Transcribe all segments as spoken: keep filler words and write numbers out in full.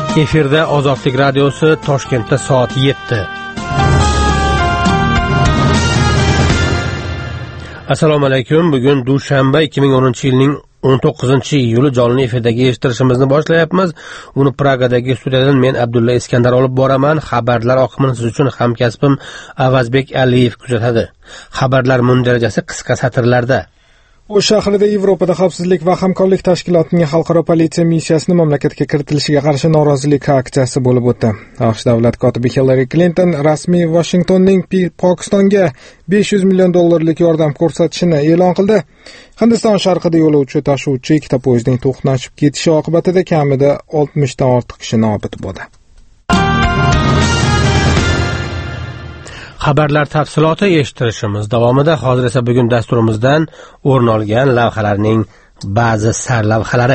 Efirda Ozodlik radiosi, Toshkentda soat yetti. Assalomu alaykum. Bugun dushanba, ikki ming o'ninchi yilning o'n to'qqizinchi iyuli jonli efirdagi eshittirishimizni boshlayapmiz. Uni Pragadagi studiyadan men Abdulla Iskandar olib boraman. Xabarlar oqimini siz uchun hamkasbim Avazbek Aliyev kuzatadi. Xabarlar mundarajasi qisqa satrlarda. O'sh shahrida Yevropada xavfsizlik va hamkorlik tashkilotining xalqaro politsiya missiyasini mamlakatga kiritilishiga qarshi norozilik aksiyasi bo'lib o'tdi. AQSh davlat kotibi Hillary Clinton rasmiy Washingtonning Pokistonga besh yuz million dollarlik yordam ko'rsatishini e'lon qildi. Hindiston sharqida yo'lovchi tashuvchi ikkita poyezdning to'qnashib ketishi oqibatida kamida oltmishdan ortiq kishi nobud bo'ldi. Xabarlar tafsiloti eshittirishimiz davomida. Hozir esa bugun dasturimizdan o'rin olgan lavhalarning ba'zi sarlavhalari.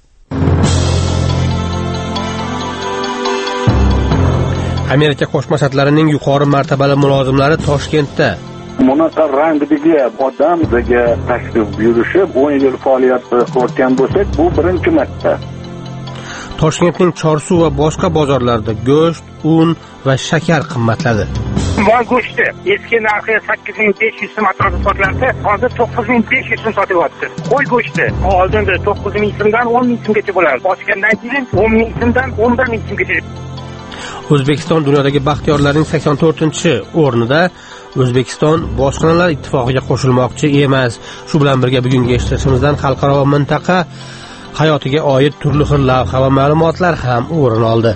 Amerika Qo'shma Shtatlarining yuqori martabali mulozimlari Toshkentda. Bunaqa rangdagi odamga tashrif buyurishib, o'n yil faoliyat qilayotgan bo'lsak, bu birinchi marta. Toshkentning Chorsu va boshqa bozorlarda go'sht, un va shakar qimmatladi. Mol go'shti eski narxi sakkiz ming besh yuz so'm atrofida sotilardi, hozir to'qqiz ming besh yuz so'm sotilyapti. Qo'y go'shti oldinda to'qqiz ming so'mdan o'n ming so'mgacha bo'lardi. Ochgandan keyin o'n ming so'mdan o'n bir ming so'mgacha. O'zbekiston dunyodagi baxtiyorlarning sakson to'rtinchi o'rnida. O'zbekiston Bosqinlar ittifoqiga qo'shilmoqchi emas. Shu bilan birga bugungi eshittirishimizdan xalqaro va mintaqa hayotiga oid turli xil lavha va ma'lumotlar ham o'rin oldi.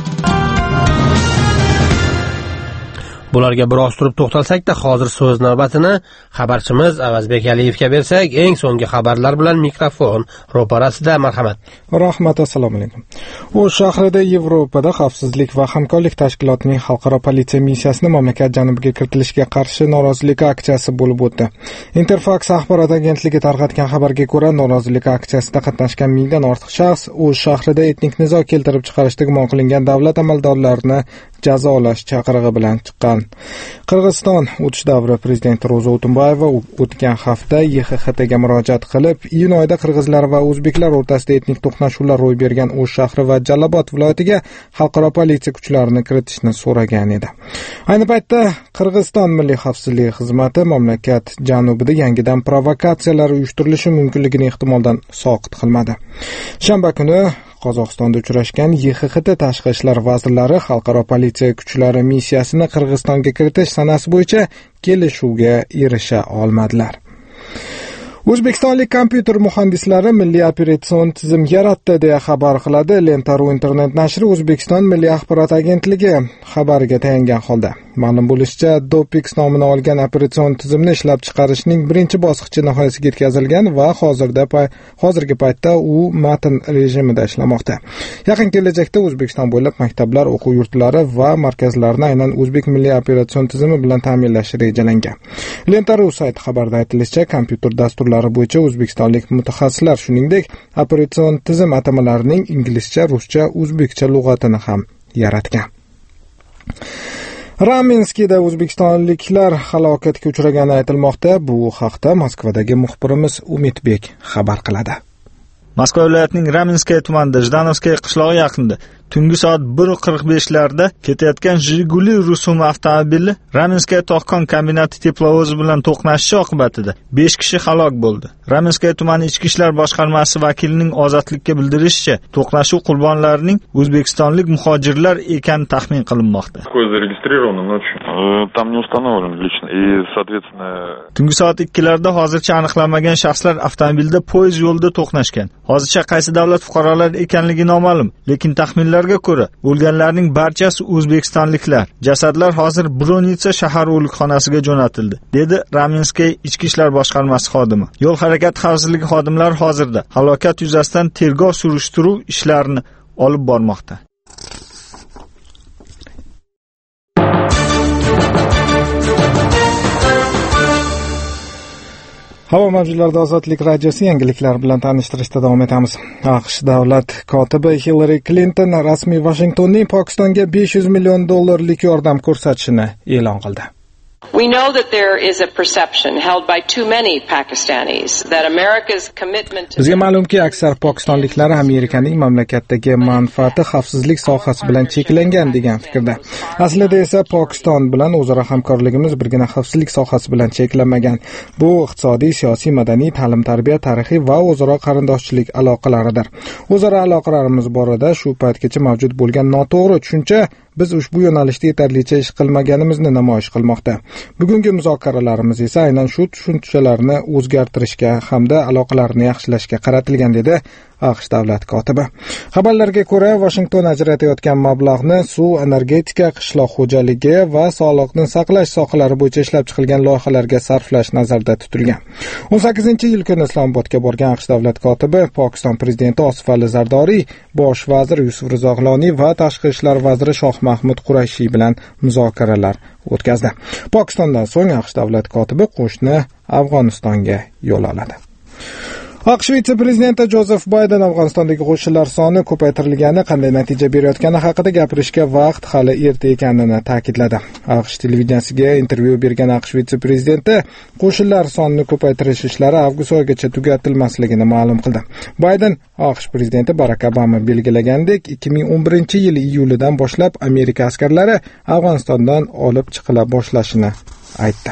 Bularga biroz turib to'xtalsak-da, hozir so'z navbatini xabarchimiz Avazbek Aliyevga bersak, eng so'nggi xabarlar bilan mikrofon ro'parasida. Marhamat. Rahmat, assalomu alaykum. O'sh shahrida Yevropada xavfsizlik va hamkorlik tashkilotining xalqaro politsiya missiyasini mamlakat janubiga kiritilishiga qarshi norozilik aksiyasi bo'lib o'tdi. Interfax axborot agentligi tarqatgan xabarga ko'ra, norozilik aksiyasida qatnashgan mingdan ortiq shaxs O'sh shahrida etnik nizo keltirib chiqarishda gumon qilingan davlat amaldorlarini jazolash chaqirig'i bilan chiqqan. Qirg'iziston o'tish davri prezidenti Ro'za O'tunbayeva o'tgan hafta Y X X Tga murojaat qilib, iyun oyida qirg'izlar va o'zbeklar o'rtasida etnik to'qnashuvlar ro'y bergan O'sh shahri va Jalolobod viloyatiga xalqaro politsiya kuchlarini kiritishni so'ragan edi. Ayni paytda Qirg'iziston Milliy xavfsizlik xizmati mamlakat janubida yangidan provokatsiyalar uyushtirilishi mumkinligini ehtimoldan soqit qilmadi. Shanba kuni Qozog'istonda uchrashgan Y X X T tashqi ishlar vazirlari xalqaro politsiya kuchlari missiyasini Qirg'izistonga kiritish sanasi bo'yicha kelishuvga erisha olmadilar. O'zbekistonlik kompyuter muhandislari milliy operatsion tizim yaratdi deya xabar qiladi Lenta.ru internet nashri O'zbekiston Milliy axborot agentligi xabariga tayangan holda. Ma'lum bo'lishicha, Dopix nomini olgan operatsion tizimni ishlab chiqarishning birinchi bosqichi nihoyasiga yetkazilgan va hozirda hozirgi paytda u matn rejimida ishlamoqda. Yaqin kelajakda O'zbekiston bo'ylab maktablar, o'quv yurtlari va markazlarni aynan o'zbek milliy operatsion tizimi bilan ta'minlash rejalangan. Lenta.ru sayti xabarida aytilishicha, kompyuter dasturlari bo'yicha o'zbekistonlik mutaxassislar shuningdek operatsion tizim atamalarining inglizcha, ruscha, o'zbekcha lug'atini ham yaratgan. Ramenskiyda o'zbekistonliklar halokatga uchragani aytilmoqda. Bu haqda Moskvadagi muxbirimiz Umidbek xabar qiladi. Moskva viloyatining Ramenskiy tumanida Jdanovskiy qishlog'i yaqinida tungi soat bir qirq beshlarda ketayotgan Jiguli rusumli avtomobili Ramenskiy tog'kon kombinati teplovozi bilan to'qnashishi oqibatida besh kishi halok bo'ldi. Ramenskiy tumani ichki ishlar boshqarmasi vakilining Ozodlikka bildirishicha, to'qnashuv qurbonlarining o'zbekistonlik muhojirlar ekani taxmin qilinmoqda. Tungi soat ikkilarda hozircha aniqlanmagan shaxslar avtomobilda poyezd yo'lida to'qnashgan. Hozircha qaysi davlat fuqarolari ekanligi noma'lum, lekin taxminlarga ko'ra bo'lganlarning barchasi o'zbekistonliklar. Jasadlar hozir Bronitsa shahar o'likxonasiga jo'natildi, dedi Ramenskiy ichki ishlar boshqarmasi xodimi. Yo'l harakati xavfsizligi xodimlari hozirda halokat yuzasidan tergov surishtiruv ishlarini olib bormoqda. Havo mavjlarida Ozodlik radiosi yangiliklar bilan tanishtirishda davom etamiz. AQSh davlat kotibi Hillary Clinton rasmiy Washingtonning Pokistonga besh yuz million dollarlik yordam ko'rsatishini e'lon qildi. We know that there is a perception held by too many Pakistanis that America's commitment to Bizga ma'lumki, aksar pokistonliklar Amerikaning mamlakatdagi manfaati xavfsizlik sohasi bilan cheklangan degan fikrda. Aslida esa Pokiston bilan o'zaro hamkorligimiz birgina xavfsizlik sohasi bilan cheklanmagan. Bu iqtisodiy, siyosiy, madaniy, ta'lim-tarbiya, tarixiy va o'zaro qarindoshchilik aloqalaridir. O'zaro aloqalarimiz borada shu paytgacha mavjud bo'lgan noto'g'ri tushuncha biz ushbu yo'nalishda yetarlicha ish qilmaganimizni namoyish qilmoqda. Bugungi muzokaralarimiz esa aynan shu tushunchalarni o'zgartirishga hamda aloqalarni yaxshilashga qaratilgan, dedi AQSh davlat kotibi. Xabarlarga ko'ra, Washington ajratayotgan mablag'ni suv, energetika, qishloq xo'jaligi va sog'liqni saqlash sohalari bo'yicha ishlab chiqilgan loyihalarga sarflash nazarda tutilgan. o'n sakkizinchi yil kuni Islomobodga borgan AQSh davlat kotibi Pokiston prezidenti Osif Ali Zardoriy, bosh vazir Yusuf Rizo G'iloniy va tashqi ishlar vaziri Shoh Mahmud Qurayshi bilan muzokaralar o'tkazdi. Pokistondan so'ng AQSh davlat kotibi qo'shni Afg'onistonga yo'l oladi. AQSh vitse-prezidenti Jozef Bayden Afg'onistondagi qo'shinlar soni ko'paytirilgani qanday natija berayotgani haqida gapirishga vaqt hali erta ekanini ta'kidladi. AQSh televideniyasiga intervyu bergan AQSh vitse-prezidenti qo'shinlar sonini ko'paytirish ishlari avgust oyigacha tugatilmasligini ma'lum qildi. Bayden AQSh prezidenti Barak Obama belgilagandek ikki ming o'n birinchi yil iyulidan boshlab Amerika askarlari Afg'onistondan olib chiqila boshlashini aytdi.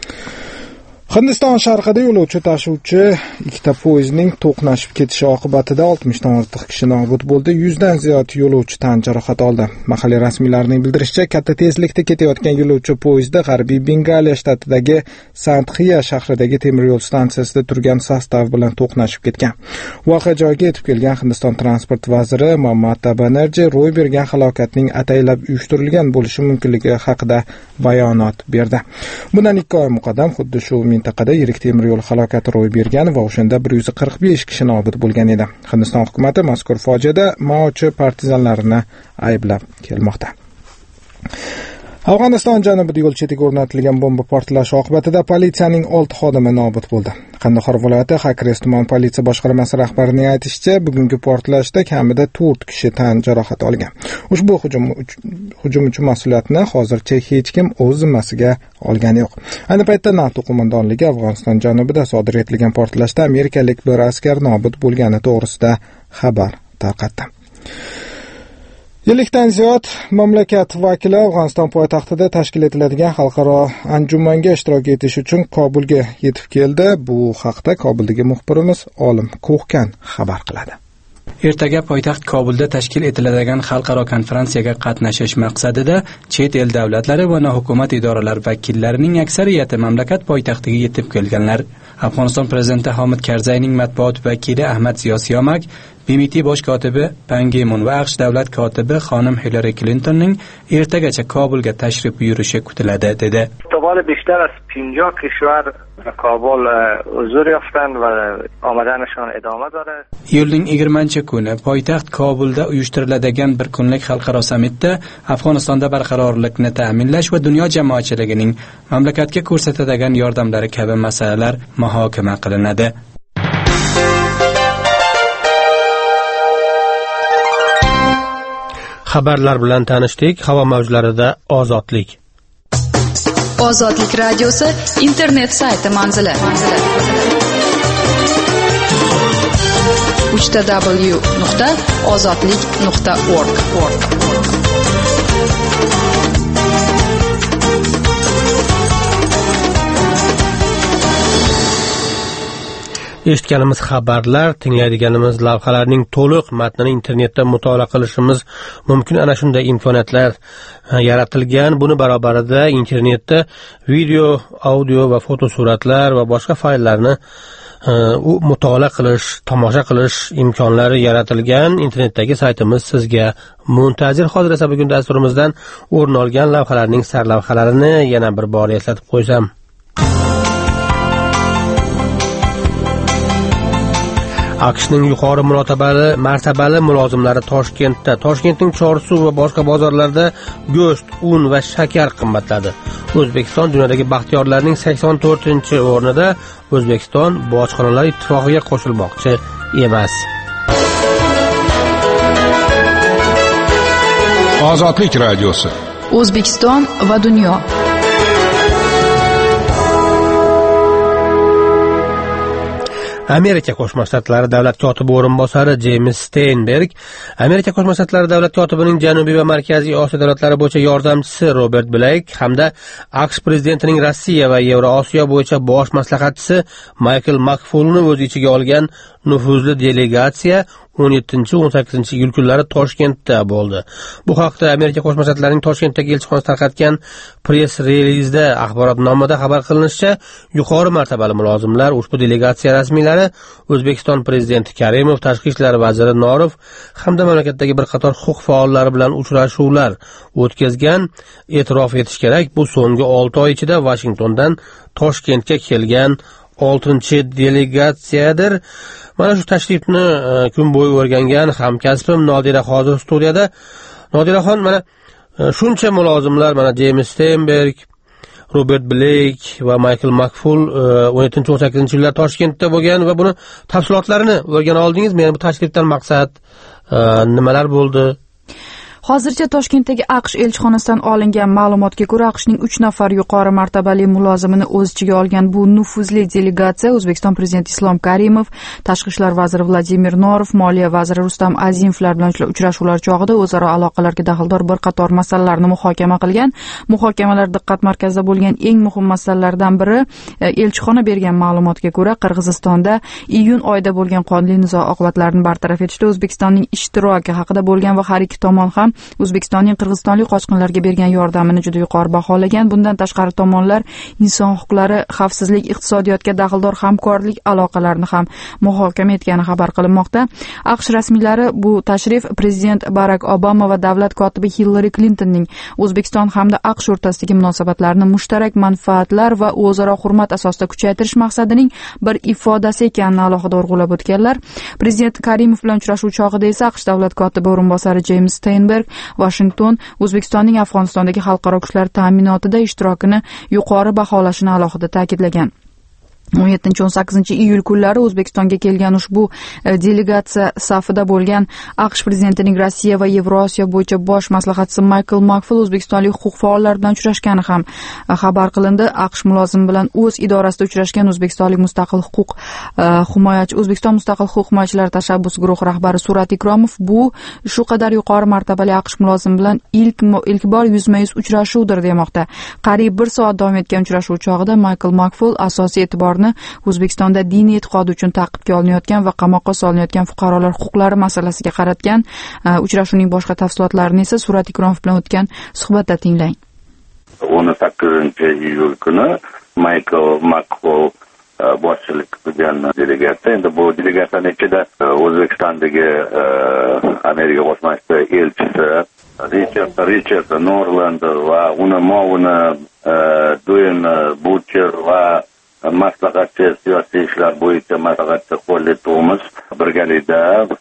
Hindiston sharqida yo'lovchi tashuvchi ikkita poyezdning to'qnashib ketishi oqibatida oltmishdan ortiq kishi nobud bo'ldi, yuzdan ziyod yo'lovchi tan jarohati oldi. Mahalliy rasmiylarning bildirishicha, katta tezlikda ketayotgan yo'lovchi poyezdi G'arbiy Bengaliya shtatidagi Santxiya shahridagi temir yo'l stansiyasida turgan sostav bilan to'qnashib ketgan. Voqea joyiga yetib kelgan Hindiston transport vaziri Mamata Banerjee ro'y bergan halokatning ataylab uyushtirilgan bo'lishi mumkinligi haqida bayonot berdi. Bundan ikki oy muqaddam xuddi shu mintaqada yirik temir yo'l halokati ro'y bergan va o'shanda bir yuz qirq besh kishi nobud bo'lgan edi. Hindiston hukumati mazkur fojiada Maochi partizanlarini ayblab kelmoqda. Afg'oniston janubida yo'l chetiga o'rnatilgan bomba portlashi oqibatida politsiyaning olti xodimi nobud bo'ldi. Qandahor viloyati Hakres tuman politsiya boshqarmasi rahbarining aytishicha, bugungi portlashda kamida to'rt kishi tan jarohati olgan. Ushbu hujum hujum uchun mas'uliyatni hozircha hech kim o'z zimmasiga olgani yo'q. Ayni paytda NATO qo'mondonligi Afg'oniston janubida sodir etilgan portlashda amerikalik bir askar nobud bo'lgani to'g'risida xabar tarqatdi. Yillikdan ziyod mamlakat vakili Afg'oniston poytaxtida tashkil etiladigan xalqaro anjumanga ishtirok etish uchun Kobulga yetib keldi. Bu haqda Kobuldagi muxbirimiz Olim Ko'hkan xabar qiladi. Ertaga poytaxt Kobulda tashkil etiladigan xalqaro konferensiyaga qatnashish maqsadida chet el davlatlari va nohukumat idoralari vakillarining aksariyati mamlakat poytaxtiga yetib kelganlar. Afg'oniston prezidenti Hamid Karzayning matbuot vakili Ahmad Ziyosiyomak, B M T bosh kotibi Pan Gi Mun va AQSh davlat kotibi xonim Hillary Clintonning ertagacha Kobulga tashrif buyurishi kutiladi, dedi. احتمال بیشتر از پنجاه کشور کابل حضور یافتن و آمدنشان ادامه داره. Iyulning yigirmanchi kuni poytaxt Kobulda uyushtiriladigan bir kunlik xalqaro sammitda Afg'onistonda barqarorlikni ta'minlash va dunyo jamoatchiligining mamlakatga ko'rsatadigan yordamlari kabi masalalar muhokama qilinadi. Xabarlar bilan tanishdik. Havo mavjlarida ozodlik. Ozodlik radiosi internet sayti manzili. w w w nuqta ozodlik nuqta org. Eshitganimiz xabarlar, tinglaydiganimiz lavhalarning to'liq matnini internetda mutolaa qilishimiz mumkin. Ana shunday imkoniyatlar yaratilgan. Buni barobarida internetda video, audio va fotosuratlar va boshqa fayllarni u mutolaa qilish, tomosha qilish imkonlari yaratilgan. Internetdagi saytimiz sizga muntazir. Hozir esa bugun dasturimizdan o'rin olgan lavhalarning sarlavhalarini yana bir bor eslatib qo'ysam. AQShning yuqori murotabali martabali mulozimlari Toshkentda, Toshkentning Chorsu va boshqa bozorlarda go'sht, un va shakar qimmatladi. O'zbekiston dunyodagi baxtiyorlarning sakson to'rtinchi o'rnida. O'zbekiston bojxonalar ittifoqiga qo'shilmoqchi emas. Ozodlik radiosi. O'zbekiston va dunyo. Amerika Qo'shma Shtatlari davlat kotibi o'rinbosari Jeyms Steinberg, Amerika Qo'shma Shtatlari davlat kotibining Janubiy va Markaziy Osiyo davlatlari bo'yicha yordamchisi Robert Blake hamda AQSh prezidentining Rossiya va Yevrosiyo bo'yicha bosh maslahatchisi Michael McFaulni o'z ichiga olgan nufuzli delegatsiya o'n yettinchi o'n sakkizinchi iyul kunlari Toshkentda bo'ldi. Bu haqda Amerika Qo'shma Shtatlarining Toshkentdagi elchixonasi tarqatgan press relizda axborotnomada xabar qilinishicha, yuqori martabali mulozimlar ushbu delegatsiya rasmiylari O'zbekiston prezidenti Karimov, tashqi ishlar vaziri Norov hamda mamlakatdagi bir qator huquq faollari bilan uchrashuvlar o'tkazgan. E'tirof etish kerak, bu so'nggi olti oy ichida Vashingtondan Toshkentga kelgan oltinchi delegatsiyadir. Mana shu tashrifni kun bo'yi o'rgangan hamkasbim Nodira hozir studiyada. Nodiraxon, mana shuncha mulozimlar, mana Jeyms Steinberg, Robert Blake va Michael McFaul o'n yettinchi o'n sakkizinchi yillar Toshkentda bo'lgan va buni tafsilotlarini o'rgana oldingizmi? Ya'ni bu tashrifdan maqsad nimalar bo'ldi? Hozircha Toshkentdagi AQSh elchixonasidan olingan ma'lumotga ko'ra, AQShning uch nafar yuqori martabali mulozimini o'z ichiga olgan bu nufuzli delegatsiya O'zbekiston prezidenti Islom Karimov, tashqi ishlar vaziri Vladimir Norov, moliya vaziri Rustam Azimovlar bilan uchrashuvlar chog'ida o'zaro aloqalarga daxldor bir qator masalalarni muhokama qilgan. Muhokamalar diqqat markazida bo'lgan eng muhim masalalardan biri elchixona bergan ma'lumotga ko'ra, Qirg'izistonda iyun oyida bo'lgan qonli nizo oqibatlarini bartaraf etishda O'zbekistonning ishtiroki haqida bo'lgan va har ikki tomon ham O'zbekistonning qirg'izistonlik qochqinlarga bergan yordamini juda yuqori baholagan. Bundan tashqari tomonlar inson huquqlari, xavfsizlik, iqtisodiyotga daxldor hamkorlik aloqalarini ham muhokama etgani xabar qilinmoqda. AQSh rasmiylari bu tashrif prezident Barak Obama va davlat kotibi Hillary Clintonning O'zbekiston hamda AQSh o'rtasidagi munosabatlarni mushtarak manfaatlar va o'zaro hurmat asosida kuchaytirish maqsadining bir ifodasi ekanini alohida urg'ulab o'tganlar. Prezident Karimov bilan uchrashuv chog'ida esa AQSh davlat kotibi o'rinbosari Jeyms Steinberg Washington O'zbekistonning Afg'onistondagi xalqaro kuchlar ta'minotida ishtirokini yuqori baholashini alohida ta'kidlagan. o'n yettinchi o'n sakkizinchi iyul kunlari O'zbekistonga kelgan ushbu delegatsiya safida bo'lgan AQSh prezidentining Rossiya va Yevrosiyo bo'yicha bosh maslahatchisi Michael McFaul O'zbekistonlik huquq faollari bilan uchrashgani ham xabar qilindi. AQSh mulozimi bilan o'z idorasida uchrashgan O'zbekistonlik mustaqil huquq himoyachi O'zbekiston mustaqil huquq himoyachilari tashabbusi guruhi rahbari Surat Ikromov bu shu qadar yuqori martabali AQSh mulozimi bilan ilk ilk bor yuzma-yuz uchrashuvdir demoqda. Qariyb bir soat davom etgan uchrashuv chog'ida Michael McFaul asosiy e'tiborni O'zbekistonda diniy e'tiqodi uchun ta'qibga olinayotgan va qamoqqa solinayotgan fuqarolar huquqlari masalasiga qaratgan. Uchrashuvning boshqa tafsilotlarini esa Surat Ikromov bilan o'tgan suhbatda tinglang. o'n sakkizinchi iyul kuni Michael McFaul boshchilik qilgan delegatsiya, endi bu delegatsiyaning ichida O'zbekistondagi Amerika Qo'shma Shtatlari elchisi Richard Richard Norland va uni muavini Dwayne Butcher va maslahatchi siyosiy ishlar bo'yicha maslahatchi Holly Thomas birgalikda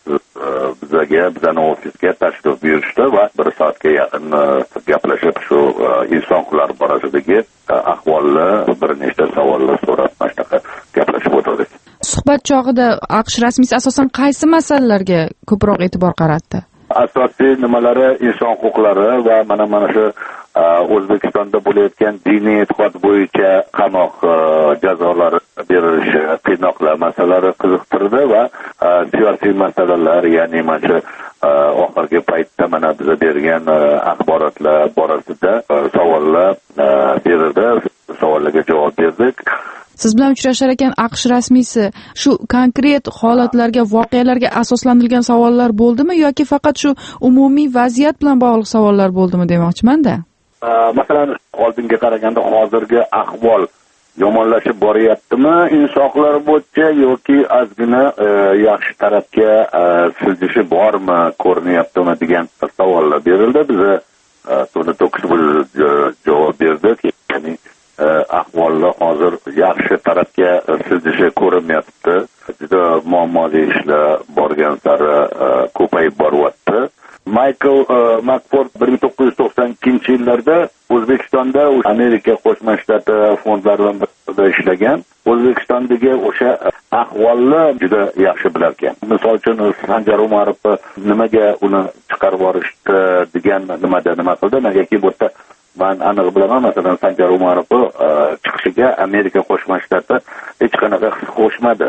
bizga bizani ofisga tashrif buyurishdi va bir soatga yaqin gaplashib shu inson huquqlari borasidagi ahvolni bir nechta savollar so'rab mana gaplashib o'tirdik. Suhbat chog'ida AQSh rasmiysi asosan qaysi masalalarga ko'proq e'tibor qaratdi? Asosiy nimalari inson huquqlari va mana mana shu O'zbekistonda bo'layotgan diniy e'tiqod bo'yicha qamoq jazolari berilishi, qiynoqlar masalalari qiziqtirdi va siyosiy masalalar, ya'ni mana shu oxirgi paytda mana biza bergan axborotlar borasida savollar berildi, savollarga javob berdik. Siz bilan uchrashar ekan AQSh rasmiysi shu konkret holatlarga, voqealarga asoslantirilgan savollar bo'ldimi yoki faqat shu umumiy vaziyat bilan bog'liq savollar bo'ldimi demoqchiman-da. Masalan, oldinga qaraganda hozirgi ahvol yomonlashib boryaptimi inson huquqlari bo'yicha yoki ozgina yaxshi tarafga siljishi bormi, ko'rinyaptimi degan savollar berildi. Biz buni to'kis javob berdik. Ya'ni ahvollar hozir yaxshi tarafga siljishi ko'rinyapti. Juda muammoli ishlar borgan sari ko'payib boryapti. Michael McFaul bir ming to'qqiz yuz to'qson ikkinchi yillarda O'zbekistonda Amerika Qo'shma Shtatlari fondlari bilan birga ishlagan. O'zbekistondagi o'sha ahvolni juda yaxshi bilar ekan. Misol uchun Sanjar Umarov nimaga uni chiqarib yuborishdi degan nimada nima qildi? Negaki bu yerda men aniq bilaman, masalan Sanjar Umarov chiqishiga Amerika Qo'shma Shtatlari hech qanaqa his qo'shmadi.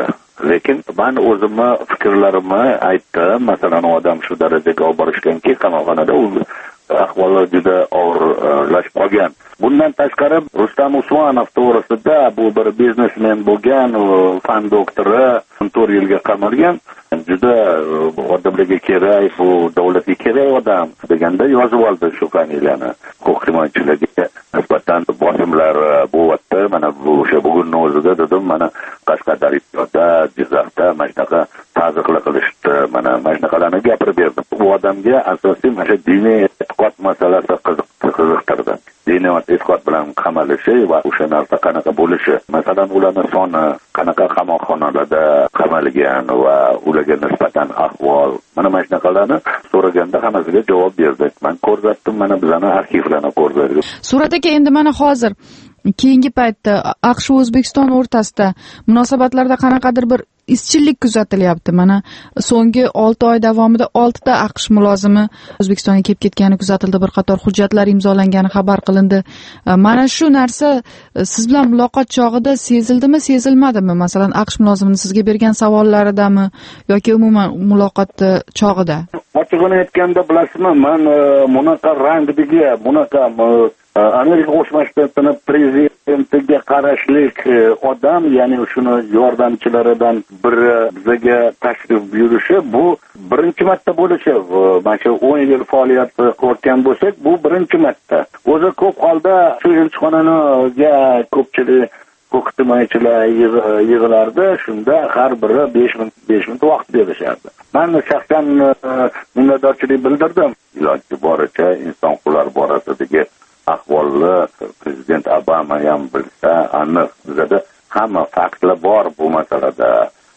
lekin men o'zimni fikrlarimni aytdim. Masalan, odam shu darajaga olib borishganki, qamoqxonada u ahvoli juda og'irlashib qolgan. Bundan tashqari Rustam Usmonov to'g'risida bu bir biznesmen bo'lgan, fan doktori, to'rt yilga qamalgan. Juda odamlarga kerak, bu davlatga kerak odam deganda yozib oldi shu familiyani. Huquq himoyachilarga nisbatan bosimlar bo'lyapti. Mana bu o'sha bugunning o'zida dedim, mana Qashqadaryoda, Jizzaxda mana shunaqa ta'ziqlar qilishdi. Mana mana shunaqalarni gapirib berdim. Bu odamga asosiy mana shu diniy e'tiqod masalasi qiziqtirdi. Diniy e'tiqod bilan qamalishi va o'sha narsa qanaqa bo'lishi, masalan, ularning soni, qanaqa qamoqxonalarda qamalgan va ularga nisbatan ahvol, mana mana shunaqalarni so'raganda hammasiga javob berdik. Men ko'rsatdim, mana bizning arxivlarni ko'rsadik. Surat aka, endi mana hozir keyingi paytda AQSh va O'zbekiston o'rtasida munosabatlarda qanaqadir bir izchillik kuzatilyapti. Mana so'nggi olti oy davomida olti ta AQSh mulozimi O'zbekistonga kelib ketgani kuzatildi, bir qator hujjatlar imzolangani xabar qilindi. Mana shu narsa siz bilan muloqot chog'ida sezildimi, sezilmadimi? Masalan, AQSh mulozimining sizga bergan savollaridami yoki umuman muloqot chog'ida? Ochig'ini aytganda, bilasizmi, men bunaqa rangdagi, bunaqa Amerika Qo'shma Shtatlari prezidentiga qarashlik odam, ya'ni shuni yordamchilaridan biri bizga tashrif buyurishi, bu birinchi marta bo'lishi. Mana shu o'n yil faoliyat qilgan bo'lsak, bu birinchi marta. O'zi ko'p holda shu elchixonaga ko'pchilik huquq himoyachilar yig'lardi, shunda har biri besh minut besh minut vaqt berishardi. Men shaxsan minnatdorchilik bildirdim. Iloji boricha inson huquqlari borasidagi ahvolni prezident Obama ham bilsa, aniq bizda hamma faktlar bor bu masalada.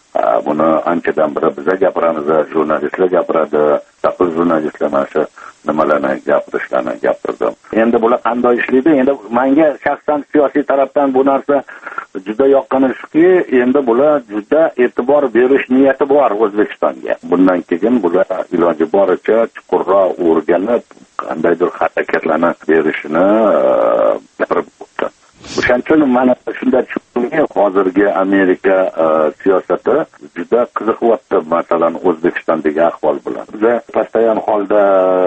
Buni anchadan beri biza gapiramiz, jurnalistlar gapiradi, taqil jurnalistlar mana shu nimalarni gapirishlarni gapirdim. Endi bular qanday ishlaydi? Endi menga shaxsan siyosiy tarafdan bu narsa juda yoqqani shuki, endi bular juda e'tibor berish niyati bor O'zbekistonga. Bundan keyin bular iloji boricha chuqurroq o'rganib, qandaydir harakatlarni berishini gapirib o'tdi. O'shaning uchun mana shunday tushunki, hozirgi Amerika siyosati juda qiziqyapti, masalan, O'zbekistondagi ahvol bilan. Biz postoyan holda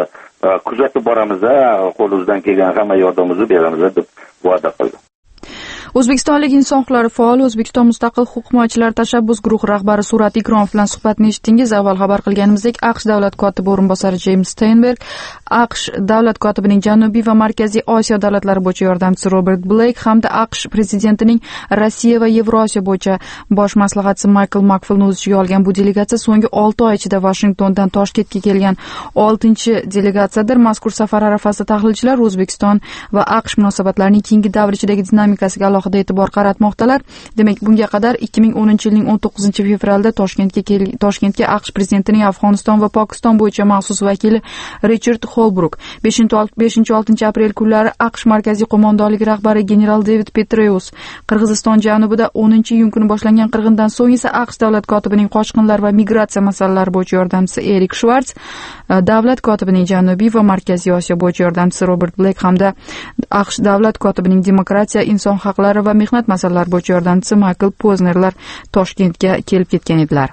kuzatib boramiz, qo'limizdan kelgan hamma yordamimizni beramiz deb va'da qildi. O'zbekistonlik inson huquqlari faoli, O'zbekiston mustaqil huquq himoyachilari tashabbus guruhi rahbari Surat Ikromov bilan suhbatni eshitdingiz. Avval xabar qilganimizdek, AQSh davlat kotibi o'rinbosari James Steinberg, AQSh davlat kotibining Janubiy va Markaziy Osiyo davlatlari bo'yicha yordamchisi Robert Blake hamda AQSh prezidentining Rossiya va Yevrosiyo bo'yicha bosh maslahatchisi Michael Makfilni o'z ichiga olgan bu delegatsiya so'nggi olti oy ichida Washingtondan Toshkentga kelgan oltinchi delegatsiyadir. Mazkur safar arafasida tahlilchilar O'zbekiston va AQSh munosabatlarining keyingi davr ichidagi dinamikasiga alohida e'tibor qaratmoqdalar. Demak, bunga qadar ikki ming o'ninchi yilning o'n to'qqizinchi fevralda Toshkentga Toshkentga AQSh prezidentining Afg'oniston va Pokiston bo'yicha maxsus vakili Richard Holbrook, beshinchi oltinchi aprel kunlari AQSh markaziy qo'mondonligi rahbari general David Petraeus, Qirg'iziston janubida o'ninchi iyun kuni boshlangan qirg'indan so'ng esa AQSh davlat kotibining qochqinlar va migratsiya masalalari bo'yicha yordamchisi Erik Schwartz, davlat kotibining Janubiy va Markaziy Osiyo bo'yicha yordamchisi Robert Blake hamda AQSh davlat kotibining demokratiya, inson huquqlari va mehnat masalalari bo'yicha yordamchisi Michael Poznerlar Toshkentga kelib ketgan edilar.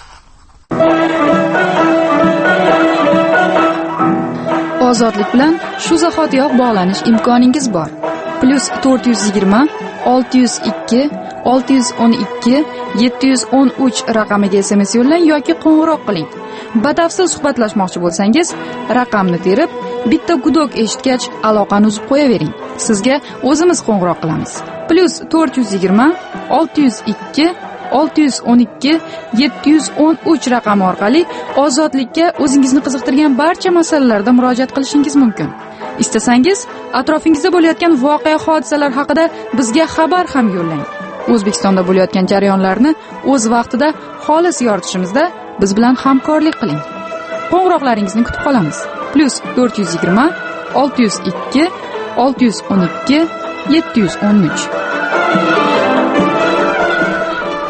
Ozodlik bilan shu zahotiyoq bog'lanish imkoningiz bor. Plus to'rt yuz yigirma olti yuz ikki olti yuz o'n ikki yetti yuz o'n uch raqamiga S M S yo'llang yoki qo'ng'iroq qiling. Batafsil suhbatlashmoqchi bo'lsangiz, raqamni terib, bitta gudok eshitgach aloqani uzib qo'yavering. Sizga o'zimiz qo'ng'iroq qilamiz. Plus to'rt yuz yigirma olti yuz ikki olti yuz o'n ikki yetti yuz o'n uch raqami orqali ozodlikka o'zingizni qiziqtirgan barcha masalalarda murojaat qilishingiz mumkin. Istasangiz, atrofingizda bo'layotgan voqea hodisalar haqida bizga xabar ham yo'llang. O'zbekistonda bo'layotgan jarayonlarni o'z vaqtida xolis yoritishimizda biz bilan hamkorlik qiling. Qo'ng'iroqlaringizni kutib qolamiz. Plus to'rt yuz yigirma olti yuz ikki olti yuz o'n ikki yetti yuz o'n uch.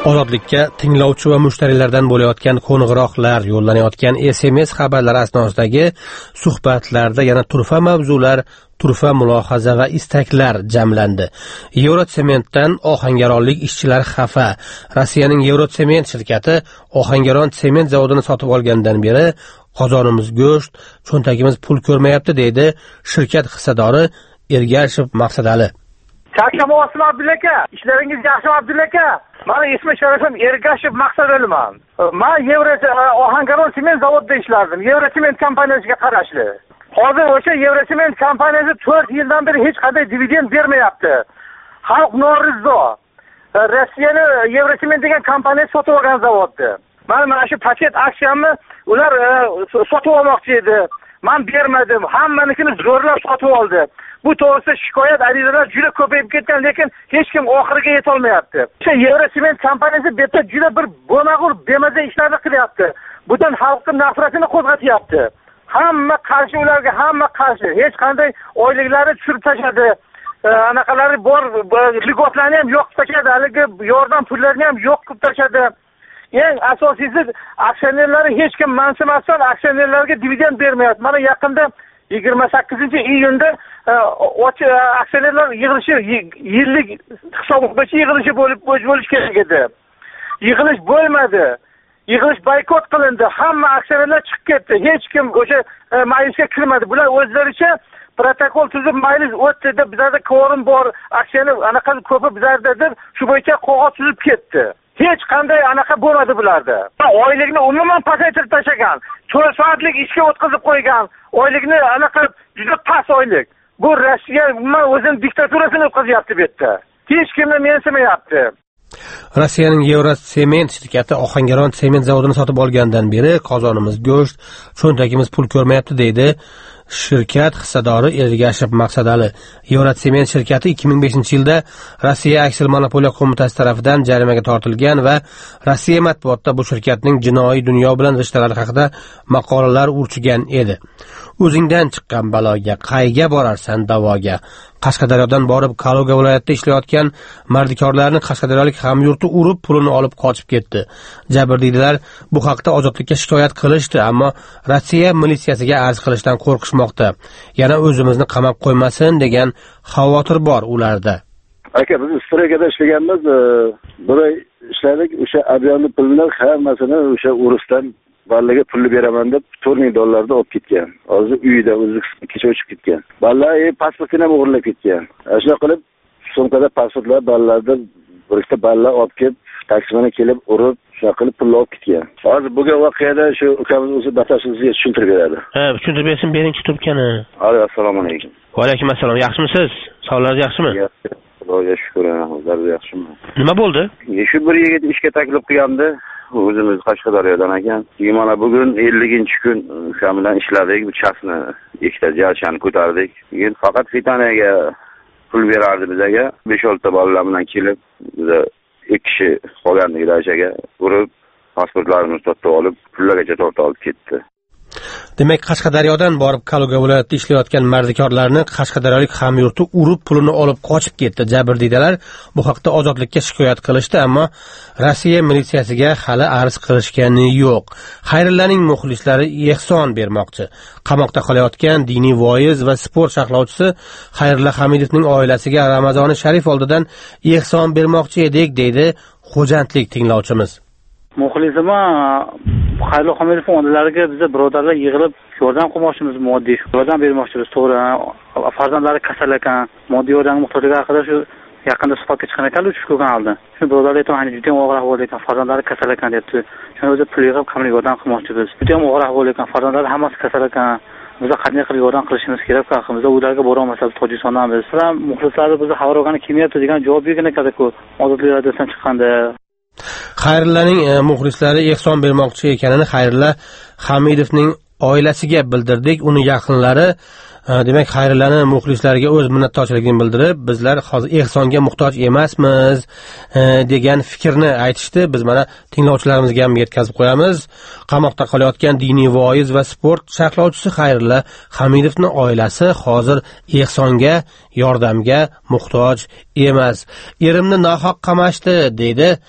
Ozodlikka tinglovchi va mushtariylardan bo'layotgan qo'ng'iroqlar, yo'llanayotgan S M S xabarlari asnosidagi suhbatlarda yana turfa mavzular, turfa mulohaza va istaklar jamlandi. Yevrosementdan ohangaronlik ishchilar xafa. Rossiyaning Yevrosement shirkati Ohangaron sement zavodini sotib olgandan beri qozonimiz go'sht, cho'ntagimiz pul ko'rmayapti, deydi shirkat hissadori Ergashev Maqsadali. Chakshama Osim Abdullaka, ishlaringiz yaxshimi Abdullaka? Meni ismi sharafim Ergashev Maqsadaliman. Men Yevro Ohangaron sement zavodida ishlardim. Yevrosement kompaniyasiga qarashli. Hozir o'sha Yevrosement kompaniyasi to'rt yildan beri hech qanday dividend bermayapti. Xalq norizo. Rossiyani Yevrosement degan kompaniya sotib olgan zavodni. Men mana shu paket aksiyamni ular sotib olmoqchi edi. Men bermadim. Hammanikini zo'rlab sotib oldi. Bu to'g'risida shikoyat arizalar juda ko'payib ketgan, lekin hech kim oxiriga yeta olmayapti. O'sha Yevrosement kompaniyasi bu yerda juda bir bo'lmag'ur, bemaza ishlarni qilyapti. Butun xalqning nafratini qo'zg'atyapti. Hamma qarshi ularga, hamma qarshi. Hech qanday oyliklari tushirib tashadi. Anaqalari bor, ligotlarni ham yo'q qilib tashadi, haligi yordam pullarini ham yo'q qilib tashadi. Eng asosiysi aksionerlari hech kim mansimasdan aksionerlarga dividend bermayapti. Mana yaqinda yigirma sakkizinchi iyunda aksionerlar yig'ilishi, yillik hisob bo'yicha yig'ilishi bo'lib bo'lish kerak edi. Yig'ilish bo'lmadi. Yig'ilish boykot qilindi. Hamma aksionerlar chiqib ketdi. Hech kim o'sha majlisga kirmadi. Bular o'zlaricha protokol tuzib majlis o'tdi deb bizlarda kvorum bor, aksioner anaqa ko'pi bizlarda deb shu bo'yicha qog'oz tuzib ketdi. Hech qanday anaqa bo'lmadi bularda. Oylikni umuman pasaytirib tashlagan. to'rt soatlik ishga o'tkazib qo'ygan. Oylikni anaqa juda past oylik. Bu Rossiya umuman o'zining diktaturasini o'tkazyapti bu yerda. Hech kimni mensimayapti. Rossiyaning Yevrosement shirkati Ohangaron sement zavodini sotib olgandan beri qozonimiz go'sht, cho'ntagimiz pul ko'rmayapti, deydi shirkat hissadori Ergashev Maqsadali. Yevrosement shirkati ikki ming beshinchi yilda Rossiya aksiya monopoliya qo'mitasi tomonidan jarimaga tortilgan va Rossiya matbuotida bu shirkatning jinoiy dunyo bilan rishtalari haqida maqolalar urchigan edi. O'zingdan chiqqan baloga qayga borarsan davoga. Qashqadaryodan borib Kaluga viloyatida ishlayotgan mardikorlarni qashqadaryolik hamyurti urib pulini olib qochib ketdi. Jabrdiydalar bu haqda ozodlikka shikoyat qilishdi, ammo Rossiya militsiyasiga arz qilishdan qo'rqishmoqda. Yana o'zimizni qamab qo'ymasin degan xavotir bor ularda. Aka, biz Strigada ishlaganmiz, bir oy ishladik. O'sha avionni pulni hammasini o'sha urushdan ballaga pulni beraman deb to'rt ming dollarni olib ketgan. Hozir uyida O'zbekistonga kecha o'chib ketgan. Ballaga pasportini ham o'g'irlab ketgan. Shuna qilib sumkada pasportlar ballarda bir ikkita balla olib kelib, taksiman kelib urib, shuna qilib pulni olib ketgan. Hozir bo'lgan voqeada shu ukamiz o'zi batafsilga tushuntirib beradi. Ha, tushuntirib bersin, birinchi turkani. Assalomu alaykum. Va alaykum assalom. Yaxshimisiz? Sog'lig'ingiz yaxshimi? Xudoga shukr, o'zlari yaxshimi? Nima bo'ldi? Shu bir yigit ishga taklif qilgandi. O'zimiz Qashqadaryodan ekan. Mana bugun ellinchi kun o'sha bilan ishladik. Bu chasni ikkita jalchani ko'tardik. Keyin faqat fitanaga pul berardi bizga. besh olti bolalar bilan kelib, biz ikki kishi qolgandik dachaga urib, pasportlarimizni tortib olib, pullargacha tortib olib ketdi. Demak, Qashqadaryodan borib Kaluga viloyatida ishlayotgan mardikorlarni qashqadaryolik hamyurti urib pulini olib qochib ketdi. Jabrdiydalar bu haqda ozodlikka shikoyat qilishdi, ammo Rossiya militsiyasiga hali arz qilishgani yo'q. Xayrillaning muxlislari ehson bermoqchi. Qamoqda qolayotgan diniy voiz va sport sharhlovchisi Xayrilla Hamidovning oilasiga Ramazoni Sharif oldidan ehson bermoqchi edik, deydi xo'jandlik tinglovchimiz. Muxlisima Xayrilla Hamidov onalarga biz birodarlar yig'ilib yordam qilmoqchimiz, moddiy yordam bermoqchimiz. To'g'ri, farzandlari kasal ekan, moddiy yordam muhtojligi haqida shu yaqinda suhbatga chiqqan ekan, uch ko'rgan oldi. Shu birodarlar aytgan, hani juda ham og'ir ahvolda ekan, farzandlari kasal ekan debdi. Shuni o'zi pul yig'ib qamli yordam qilmoqchimiz. Juda ham og'ir ahvolda ekan, farzandlari hammasi kasal ekan. Biz qanday qilib yordam qilishimiz kerak axir. Biz ularga bora olmasak Tojikistondan biz. Sizlar muxlislar bizni xabar olgani kelmayapti degan javob bergan ekan-ku. Ozodlik radiodan chiqqanda. Xayrillaning e, muxlislari ehson bermoqchi ekanini Xayrilla Hamidovning oilasiga bildirdik. Uni yaqinlari e, demak Xayrillani muxlislariga o'z minnatdorchiligini bildirib, bizlar hozir ehsonga muhtoj emasmiz e, degan fikrni aytishdi. Biz mana tinglovchilarimizga ham yetkazib qo'yamiz. Qamoqda qolayotgan diniy voiz va sport sharhlovchisi Xayrilla Hamidovning oilasi hozir ehsonga, yordamga muhtoj emas. Erimni nohaq qamashdi, deydi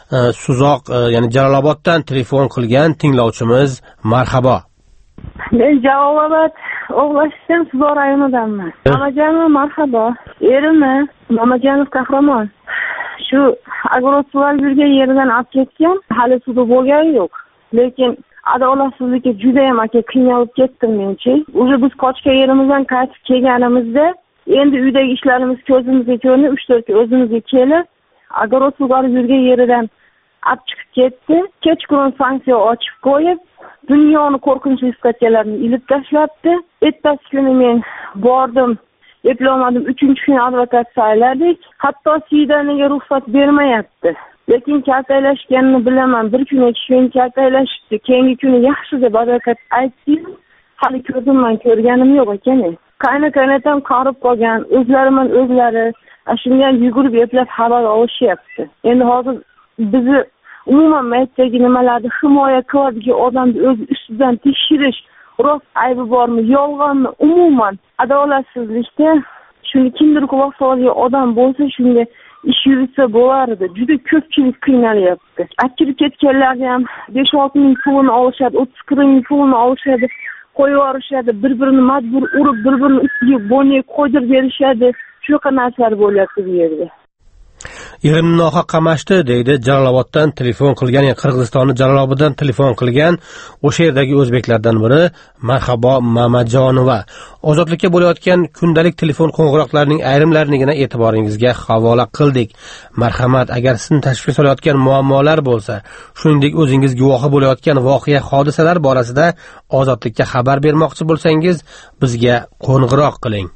Suzoq, ya'ni Jaloloboddan telefon qilgan tinglovchimiz marhabo. Men Jalolobod O'g'lashdan Suzoq rayonidanman. Mamajonov marhabo. Erimni Mamajonov Qahramon. Shu agrosuvar yurgan yeridan olib ketgan, hali sudi bo'lgani yo'q. Lekin adolatsizlikka juda ham aka qiynalib ketdim menchi. O'zi biz qochgan yerimizdan qaytib kelganimizda, endi uydagi ishlarimiz ko'zimizga ko'rinib, uch to'rt o'zimizga kelib, agrosuvar yurgan yeridan olib chiqib ketdi. Kechqurun sanksiya ochib qo'yib, dunyoni qo'rqinchli statyalarni ilib tashlabdi. Ertasi kuni men bordim, eplolmadim. Uchinchi kuni advokat sayladik. Hatto siydaniga ruxsat bermayapti. Lekin kaltaklashganini bilaman. Bir kun ikki kun kaltaklashibdi. Keyingi kuni yaxshi deb advokat aytdi. Hali ko'zimdan ko'rganim yo'q ekan. Qayna-qaynatam qarib qolgan, o'zlariman o'zlari shundan yugurib eplab xabar olishyapti. Endi hozir bizni umuman maytdagi nimalarni himoya qiladigan odamni o'zi ustidan tekshirish, rost aybi bormi, yolg'onmi, umuman adolatsizlikda shuni kimdir quloq soladigan odam bo'lsa, shunga ish yuritsa bo'lardi. Juda ko'pchilik qiynalyapti. Akirib ketganlarni ham besh olti ming pulini olishadi, o'ttiz qirq ming pulini olishadi, qo'yib yuborishadi, bir-birini majbur urib, bir-birini ustiga bonek qo'ydirib berishadi. Shunaqa narsalar bo'lyapti bu yerda. Erimni nohaq qamashdi deydi Jaloloboddan telefon qilgan, ya'ni Qirg'izistonning Jaloloboddan telefon qilgan o'sha yerdagi o'zbeklardan biri marhabo Mamajonova. Ozodlikka bo'layotgan kundalik telefon qo'ng'iroqlarining ayrimlarini e'tiboringizga havola qildik. Marhamat, agar sizni tashvishga solayotgan muammolar bo'lsa, shuningdek o'zingiz guvohi bo'layotgan voqea hodisalar borasida ozodlikka xabar bermoqchi bo'lsangiz, bizga qo'ng'iroq qiling.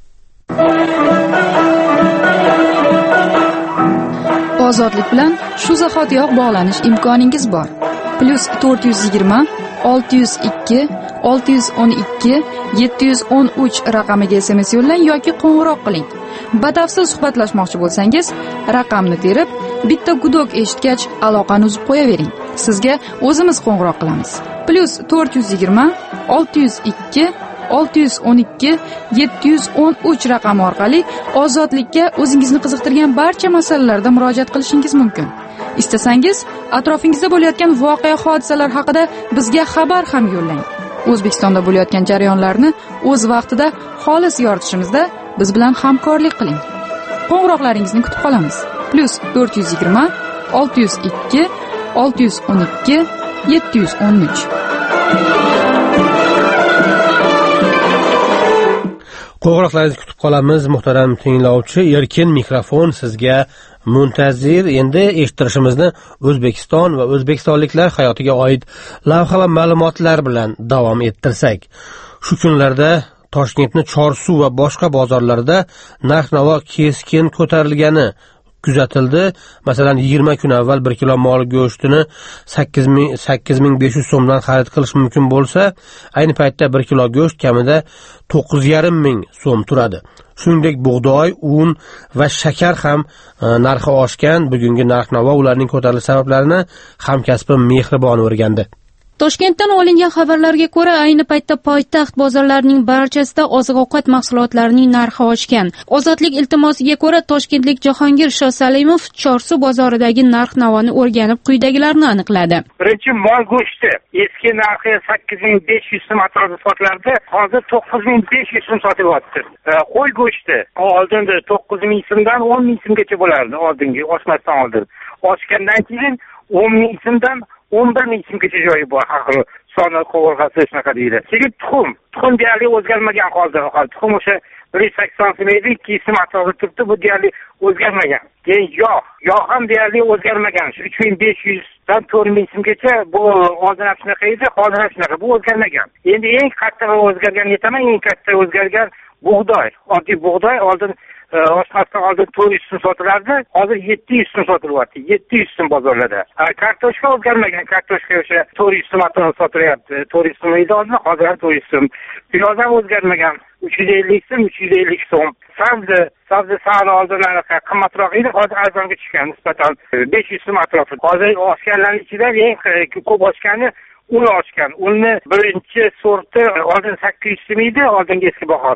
Ozodlik bilan shu zahotiyoq bog'lanish imkoningiz bor. Plus to'rt yuz yigirma olti yuz ikki olti yuz o'n ikki yetti yuz o'n uch raqamiga S M S yo'llang yoki qo'ng'iroq qiling. Batafsil suhbatlashmoqchi bo'lsangiz, raqamni terib, bitta gudok eshitgach aloqani uzib qo'yavering. Sizga o'zimiz qo'ng'iroq qilamiz. Plus to'rt yuz yigirma olti yuz ikki olti yuz o'n ikki yetti yuz o'n uch raqami orqali ozodlikka o'zingizni qiziqtirgan barcha masalalarda murojaat qilishingiz mumkin. Istasangiz, atrofingizda bo'layotgan voqea hodisalar haqida bizga xabar ham yo'llang. O'zbekistonda bo'layotgan jarayonlarni o'z vaqtida xolis yoritishimizda biz bilan hamkorlik qiling. Qo'ng'iroqlaringizni kutib qolamiz. Plus to'rt yuz yigirma olti yuz ikki olti yuz o'n ikki yetti yuz o'n uch. Qo'ng'iroqlaringizni kutib qolamiz, muhtaram tinglovchi. Erkin mikrofon sizga muntazir. Endi eshittirishimizni O'zbekiston va o'zbekistonliklar hayotiga oid lavha va ma'lumotlar bilan davom ettirsak. Shu kunlarda Toshkentning Chorsu va boshqa bozorlarida narx-navo keskin ko'tarilgani kuzatildi. Masalan, yigirma kun avval bir kilo mol go'shtini sakkiz ming besh yuz so'mdan xarid qilish mumkin bo'lsa, ayni paytda bir kilo go'sht kamida to'qqiz yarim ming so'm turadi. Shuningdek, bug'doy, un va shakar ham narxi oshgan. Bugungi narx-navo ularning ko'tarilish sabablarini hamkasbim Mehribon o'rgandi. Toshkentdan olingan xabarlarga ko'ra, ayni paytda poytaxt bozorlarining barchasida oziq-ovqat mahsulotlarining narxi oshgan. Ozodlik iltimosiga ko'ra, toshkentlik Jahongir Shosalimov Chorsu bozoridagi narx-navoni o'rganib, quyidagilarni aniqladi. Birinchi mol go'shti eski narxi sakkiz ming besh yuz so'm atrofida sotilardi, hozir to'qqiz ming besh yuz so'm sotilyapti. Qo'y go'shti oldinda to'qqiz ming so'mdan o'n ming so'mgacha bo'lardi, oldingi oshmasdan oldin. Oshgandan keyin o'n ming so'mdan o'n bir ming so'mgacha joyi bor, axir soni qo'g'irg'asi shunaqa deydi. Keyin tuxum, tuxum deyarli o'zgarmagan holda, tuxum o'sha bir yuz sakson so'm edi, ikki yuz so'm atrofida turibdi, bu deyarli o'zgarmagan. Keyin yog', yog' ham deyarli o'zgarmagan, uch ming besh yuzdan to'rt ming so'mgacha, bu oldin ham shunaqa edi, hozir ham shunaqa, bu o'zgarmagan. Endi eng qattiq o'zgargan aytaman, eng katta o'zgargan bug'doy. Oddiy bug'doy oldin oshmasdan oldin to'rt yuz so'm sotilardi, hozir yetti yuz so'm sotilyapti, yetti yuz so'm bozorlarda. Kartoshka o'zgarmagan, kartoshka o'sha to'rt yuz so'm atrofida sotilyapti, to'rt yuz so'm edi oldin, hozir ham to'rt yuz so'm. Piyoz ham o'zgarmagan, uch yuz ellik so'm, uch yuz ellik so'm. Sabzi, sabzi sal oldin qimmatroq edi, hozir arzonga tushgan, nisbatan besh yuz so'm atrofida. Hozir oshganlarning ichida eng ko'p oshgani un oshgan. Unni birinchi sorti oldin sakkiz yuz so'm edi, oldingi eski bahosi.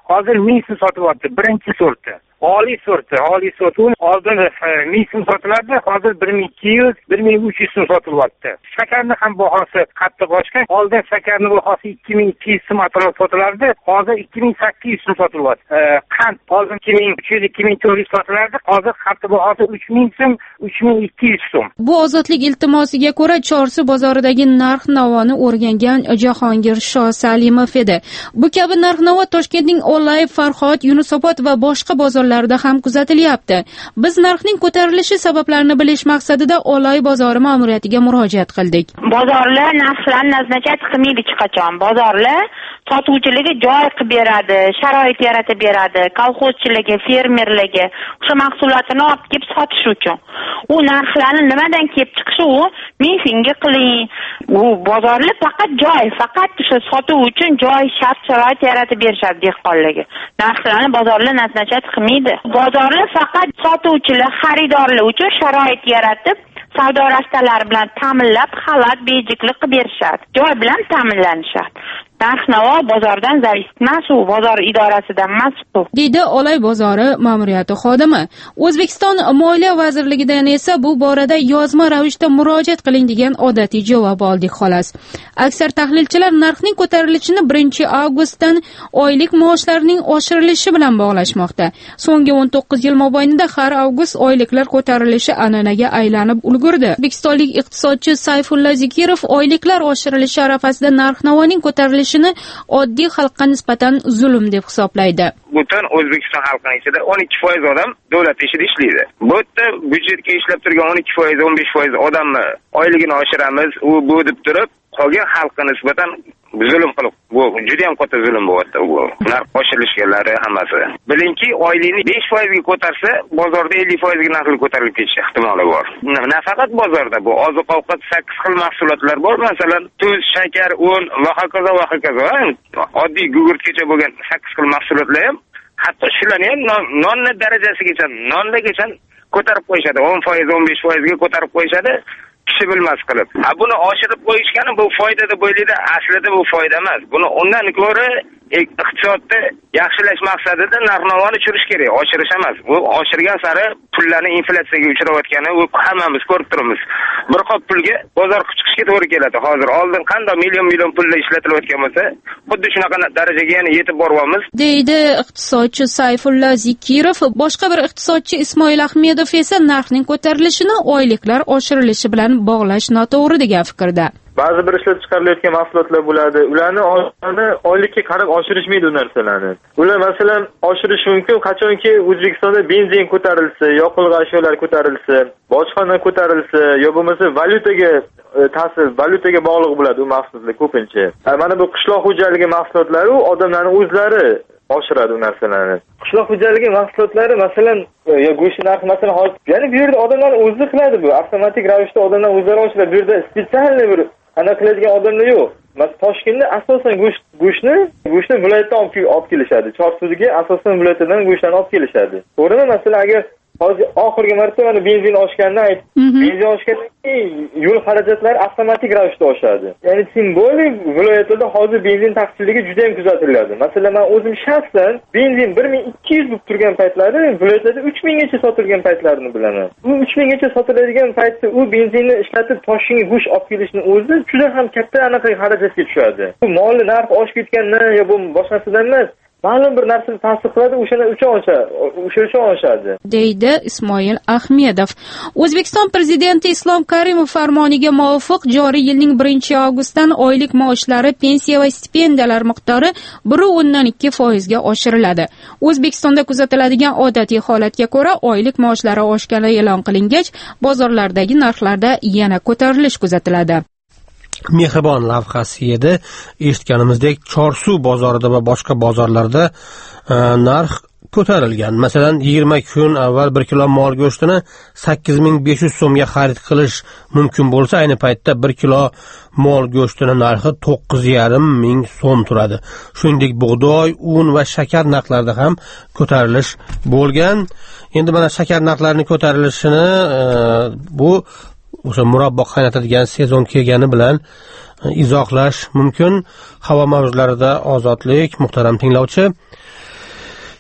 hozir ming so'm sotyapti. Birinchi sorti. Oliy sorti, oliy sorti oldin ming so'm sotilardi, hozir bir ming ikki yuz, bir ming uch yuz so'm sotilyapti. Shakarning ham bahosi qattiq oshgan. Oldin shakarning bahosi ikki ming ikki yuz so'm atrofida sotilardi, hozir ikki ming sakkiz yuz so'm sotilyapti. Qand oldin ikki ming uch yuz, ikki ming to'rt yuz sotilardi, hozir qattiq bahosi uch ming so'm, uch ming ikki yuz so'm. Bu ozodlik iltimosiga ko'ra Chorsu bozoridagi narx-navoni o'rgangan Jahongir Shosalimov edi. Bu kabi narx-navo Toshkentning Olay, Farhod, Yunusobod va boshqa bozorlarda ham kuzatilyapti. Biz narxning ko'tarilishi sabablarini bilish maqsadida Olay bozori ma'muriyatiga murojaat qildik. Bozorlar narxlarni nazarda qilmaydi hech qachon. Bozorlar sotuvchilarga joy qilib beradi, sharoit yaratib beradi, kolxozchilarga, fermerlarga o'sha mahsulotini olib kelib sotish uchun. U narxlarni nimadan kelib chiqishi u menga qiling. U bozorlar faqat joy, faqat o'sha sotuv uchun joy, shart sharoit yaratib berishadi dehqonlarga. Narxlarni bozorlar nazarda qilmaydi. Bozorlar faqat sotuvchilar, xaridorlar uchun sharoit yaratib, savdo rastalari bilan ta'minlab, xalat, bejiklik qilib berishadi. Joy bilan ta'minlanishadi. Narx-navo bozordan zaif emas, u bozor idorasidan emas u, deydi Olay bozori ma'muriyati xodimi. O'zbekiston Moliya vazirligidan esa bu borada yozma ravishda murojaat qiling degan odatiy javob oldik xolos. Aksar tahlilchilar narxning ko'tarilishini birinchi avgustdan oylik maoshlarning oshirilishi bilan bog'lashmoqda. So'nggi o'n to'qqiz yil mobaynida har avgust oyliklar ko'tarilishi an'anaga aylanib ulgurdi. O'zbekistonlik iqtisodchi Sayfulla Zikirov oyliklar oshirilishi arafasida narx-navoning ko'tarilishi oddiy xalqqa nisbatan zulm deb hisoblaydi. Butun O'zbekiston xalqining ichida o'n ikki foiz odam davlat ishida ishlaydi. Bu yerda byudjetga ishlab turgan o'n ikki foiz, o'n besh foiz odamni oyligini oshiramiz, u bu deb turib, qolgan xalqqa nisbatan zulm qilib, bu juda ham katta zulm bo'lyapti bu. Narx oshirishlari hammasi. Bilingki, oylikni besh foizga ko'tarsa, bozorda ellik foizga narxlar ko'tarilib ketishi ehtimoli bor. Nafaqat bozorda, bu oziq-ovqat sakkiz xil mahsulotlar bor, masalan, tuz, shakar, un va hokazo va hokazo. Oddiy gugurtgacha bo'lgan sakkiz xil mahsulotlar ham, hatto shularni ham nonni darajasigacha, nonlargacha ko'tarib qo'yishadi. o'n foiz, o'n besh foizga ko'tarib qo'yishadi. Kishi bilmas qilib. Ha, buni oshirib qo'yishgani bu foyda deb o'ylaydi, aslida bu foyda emas. Buni undan ko'ra iqtisodni yaxshilash maqsadida narx-navoni tushirish kerak, oshirish emas. Bu oshirgan sari pullarning inflyatsiyaga uchrayotgani u hammamiz ko'rib turibmiz. Bir qop pulga bozor chiqishga to'g'ri keladi. Hozir oldin qanday million-million pullar ishlatilayotgan bo'lsa, xuddi shunaqa darajaga yana yetib boryapmiz, deydi iqtisodchi Sayfulla Zikirov. Boshqa bir iqtisodchi Ismoil Ahmedov esa narxning ko'tarilishini oyliklar oshirilishi bilan bog'lash noto'g'ri degan fikrda. Ba'zi bir ishlab chiqarilayotgan mahsulotlar bo'ladi. Ularni oylikka qarab oshirishmaydi u narsalarni. Ular masalan oshirish mumkin qachonki O'zbekistonda benzin ko'tarilsa, yoqilg'i ashyolar ko'tarilsa, bojxona ko'tarilsa, yo bo'lmasa valyutaga ta'sir, valyutaga bog'liq bo'ladi u mahsulotlar ko'pincha. Mana bu qishloq xo'jaligi mahsulotlari u odamlarning o'zlari oshiradi u narsalarni. Qishloq xo'jaligi mahsulotlari masalan yo go'sht narxi masalan hozir, ya'ni bu yerda odamlar o'zi qiladi bu. Avtomatik ravishda odamlar o'zlari oshiradi. Bu yerda spesialniy bir ana qiladigan odamlar yo'q. Masalan Toshkentda asosan go'sht go'shtni go'shtni viloyatdan olib kelishadi. Chorsuga asosan viloyatdan go'shtlarni olib kelishadi. To'g'rimi? Masalan agar hozir oxirgi marta mana benzin oshganini aytib, benzin oshgandan keyin yo'l xarajatlari avtomatik ravishda oshadi. Ya'ni simbolik viloyatlarda hozir benzin taqchilligi juda ham kuzatiladi. Masalan, men o'zim shaxsan benzin bir ming ikki yuz bo'lib turgan paytlari viloyatlarda uch ming gacha sotilgan paytlarini bilaman. U uch ming gacha sotiladigan paytda u benzinni ishlatib Toshkentga go'sht olib kelishni o'zi juda ham katta anaqa xarajatga tushadi. Bu molni narxi oshib ketgandan yo bu boshqasidan emas, ma'lum bir narsani ta'sir qiladi, o'shani uchun o'sha uchun oshadi, deydi Ismoil Ahmedov. O'zbekiston prezidenti Islom Karimov farmoniga muvofiq joriy yilning birinchi avgustdan oylik maoshlari, pensiya va stipendiyalar miqdori bir nuqta o'ndan ikki foizga oshiriladi. O'zbekistonda kuzatiladigan odatiy holatga ko'ra oylik maoshlari oshgani e'lon qilingach, bozorlardagi narxlarda yana ko'tarilish kuzatiladi. Mehribon lavhasi edi. Eshitganimizdek, Chorsu bozorida va boshqa bozorlarda e, narx ko'tarilgan. Masalan, yigirma kun avval bir kilo mol go'shtini sakkiz ming besh yuz so'mga xarid qilish mumkin bo'lsa, ayni paytda bir kilo mol go'shtini narxi to'qqiz yarim ming so'm turadi. Shuningdek, bug'doy, un va shakar narxlarida ham ko'tarilish bo'lgan. Endi mana shakar narxlarining ko'tarilishini e, bu o'sha murabbo qaynatadigan sezon kelgani bilan izohlash mumkin. Havo mavjlarida ozodlik, muhtaram tinglovchi.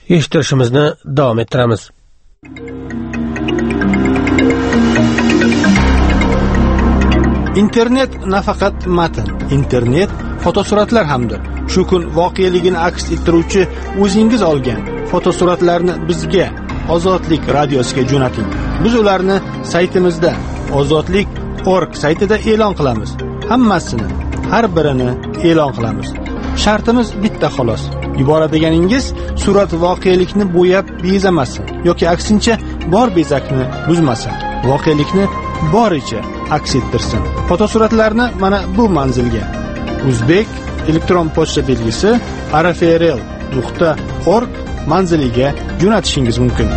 eshittirishimizni davom ettiramiz. Internet nafaqat matn, internet fotosuratlar hamdir. Shu kun voqeligini aks ettiruvchi o'zingiz olgan fotosuratlarni bizga Ozodlik radiosiga jo'nating. Biz ularni saytimizda ozodlik nuqta org saytida e'lon qilamiz. Hammasini, har birini e'lon qilamiz. Shartimiz bitta xolos. Yuboradiganingiz surat voqelikni bo'yab bezamasin yoki aksincha bor bezakni buzmasin. Voqelikni boricha aks ettirsin. Fotosuratlarni mana bu manzilga Uzbek elektron pochta belgisi r f r l nuqta org manziliga jo'natishingiz mumkin.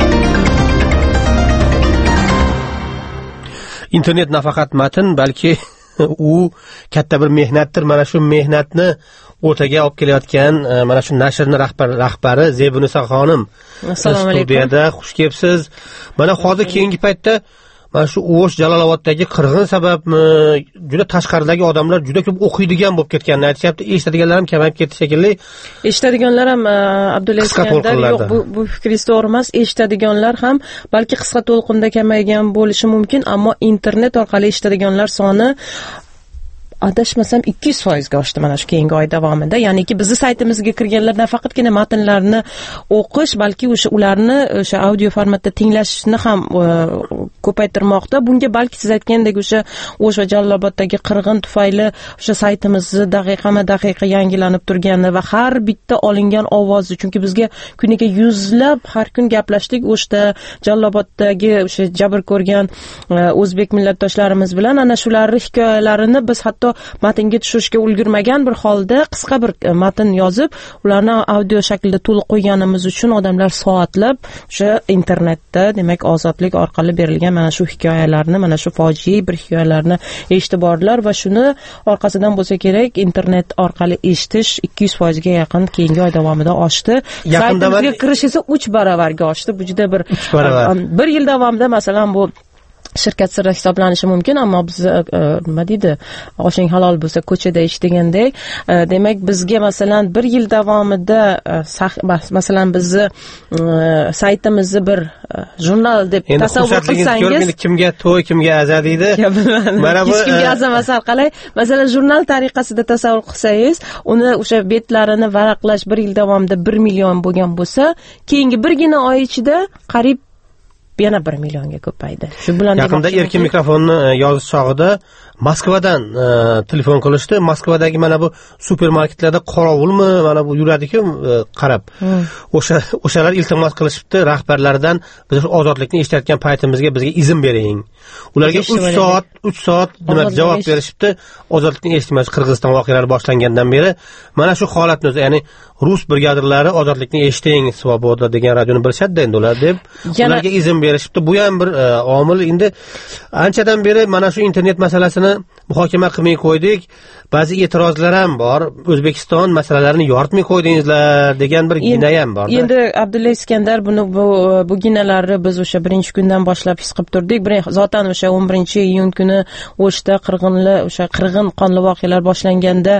Internet nafaqat matn, balki u katta bir mehnatdir. Mana shu mehnatni o'rtaga olib kelayotgan mana shu nashrni rahbar rahbari Zebunisa xonim. Assalomu alaykum. Studiyada xush kelibsiz. Mana hozir keyingi paytda mana shu O'sh Jaloloboddagi qirg'in sababmi, juda tashqaridagi odamlar juda ko'p o'qiydigan bo'lib ketganini aytishyapti. Eshitadiganlar ham kamayib ketdi shekilli. Eshitadiganlar ham Abdulla Iskandar yo'q, bu bu fikringiz to'g'ri emas. Eshitadiganlar ham balki qisqa to'lqinda kamaygan bo'lishi mumkin, ammo internet orqali eshitadiganlar soni adashmasam ikki yuz foizga oshdi mana shu keyingi oy davomida. Ya'niki bizning saytimizga kirganlar nafaqatgina matnlarni o'qish, balki o'sha ularni o'sha audio formatda tinglashni ham ko'paytirmoqda. Bunga balki siz aytgandek o'sha O'sh va Jaloloboddagi qirg'in tufayli o'sha saytimizni daqiqama-daqiqa yangilanib turgani va har bitta olingan ovozni, chunki bizga kuniga yuzlab har kun gaplashdik O'shda, Jaloloboddagi o'sha jabr ko'rgan o'zbek millatdoshlarimiz bilan ana shularning hikoyalarini biz hatto matnga tushirishga ulgurmagan bir holda qisqa bir matn yozib, ularni audio shaklda to'liq qo'yganimiz uchun odamlar soatlab o'sha internetda, demak, Ozodlik orqali berilgan mana shu hikoyalarni, mana shu fojia bir hikoyalarni eshitib bordilar va shuni orqasidan bo'lsa kerak internet orqali eshitish ikki yuz foizga yaqin keyingi oy davomida oshdi. Saytimizga kirish esa uch baravarga oshdi. Bu juda bir bir yil davomida masalan bu shirkat siri hisoblanishi mumkin, ammo biz nima deydi, oshing halol bo'lsa ko'chada ish degandek, demak bizga masalan bir yil davomida masalan bizni saytimizni bir jurnal deb tasavvur qilsangiz, kimga to'y, kimga aza deydi. Mana bu hech kimga azamasa qalay, masalan jurnal tariqasida tasavvur qilsangiz, uni o'sha betlarini varaqlash bir yil davomida bir million bo'lgan bo'lsa, keyingi birgina oy ichida qariyb yana bir millionga ko'paydi. Shu bilan yaqinda erkin mikrofonni yozish chog'ida Moskvadan telefon qilishdi. Moskvadagi mana bu supermarketlarda qorovulmi mana bu yuradi-ku qarab. O'sha o'shalar iltimos qilishibdi rahbarlardan, biz ozodlikni eshitayotgan paytimizga bizga izn bering. Ularga uch soat uch soat nima javob berishibdi. Ozodlikni eshitmaymiz Qirg'iziston voqealari boshlangandan beri. Mana shu holatni o'zi, ya'ni rus brigadirlari ozodlikni eshiting Svoboda degan radioni bilishadi endi ular deb ularga izn berishibdi. Bu ham bir omil. Endi anchadan beri mana shu internet masalasini muhokama qilmay qo'ydik. Ba'zi e'tirozlar ham bor. O'zbekiston masalalarini yoritmay qo'ydingizlar degan bir gina ham bor. Endi Abdulla Iskandar buni bu bu ginalarni biz o'sha birinchi kundan boshlab his qilib turdik. Zotan o'sha o'n birinchi iyun kuni O'shda qirg'inli o'sha qirg'in qonli voqealar boshlanganda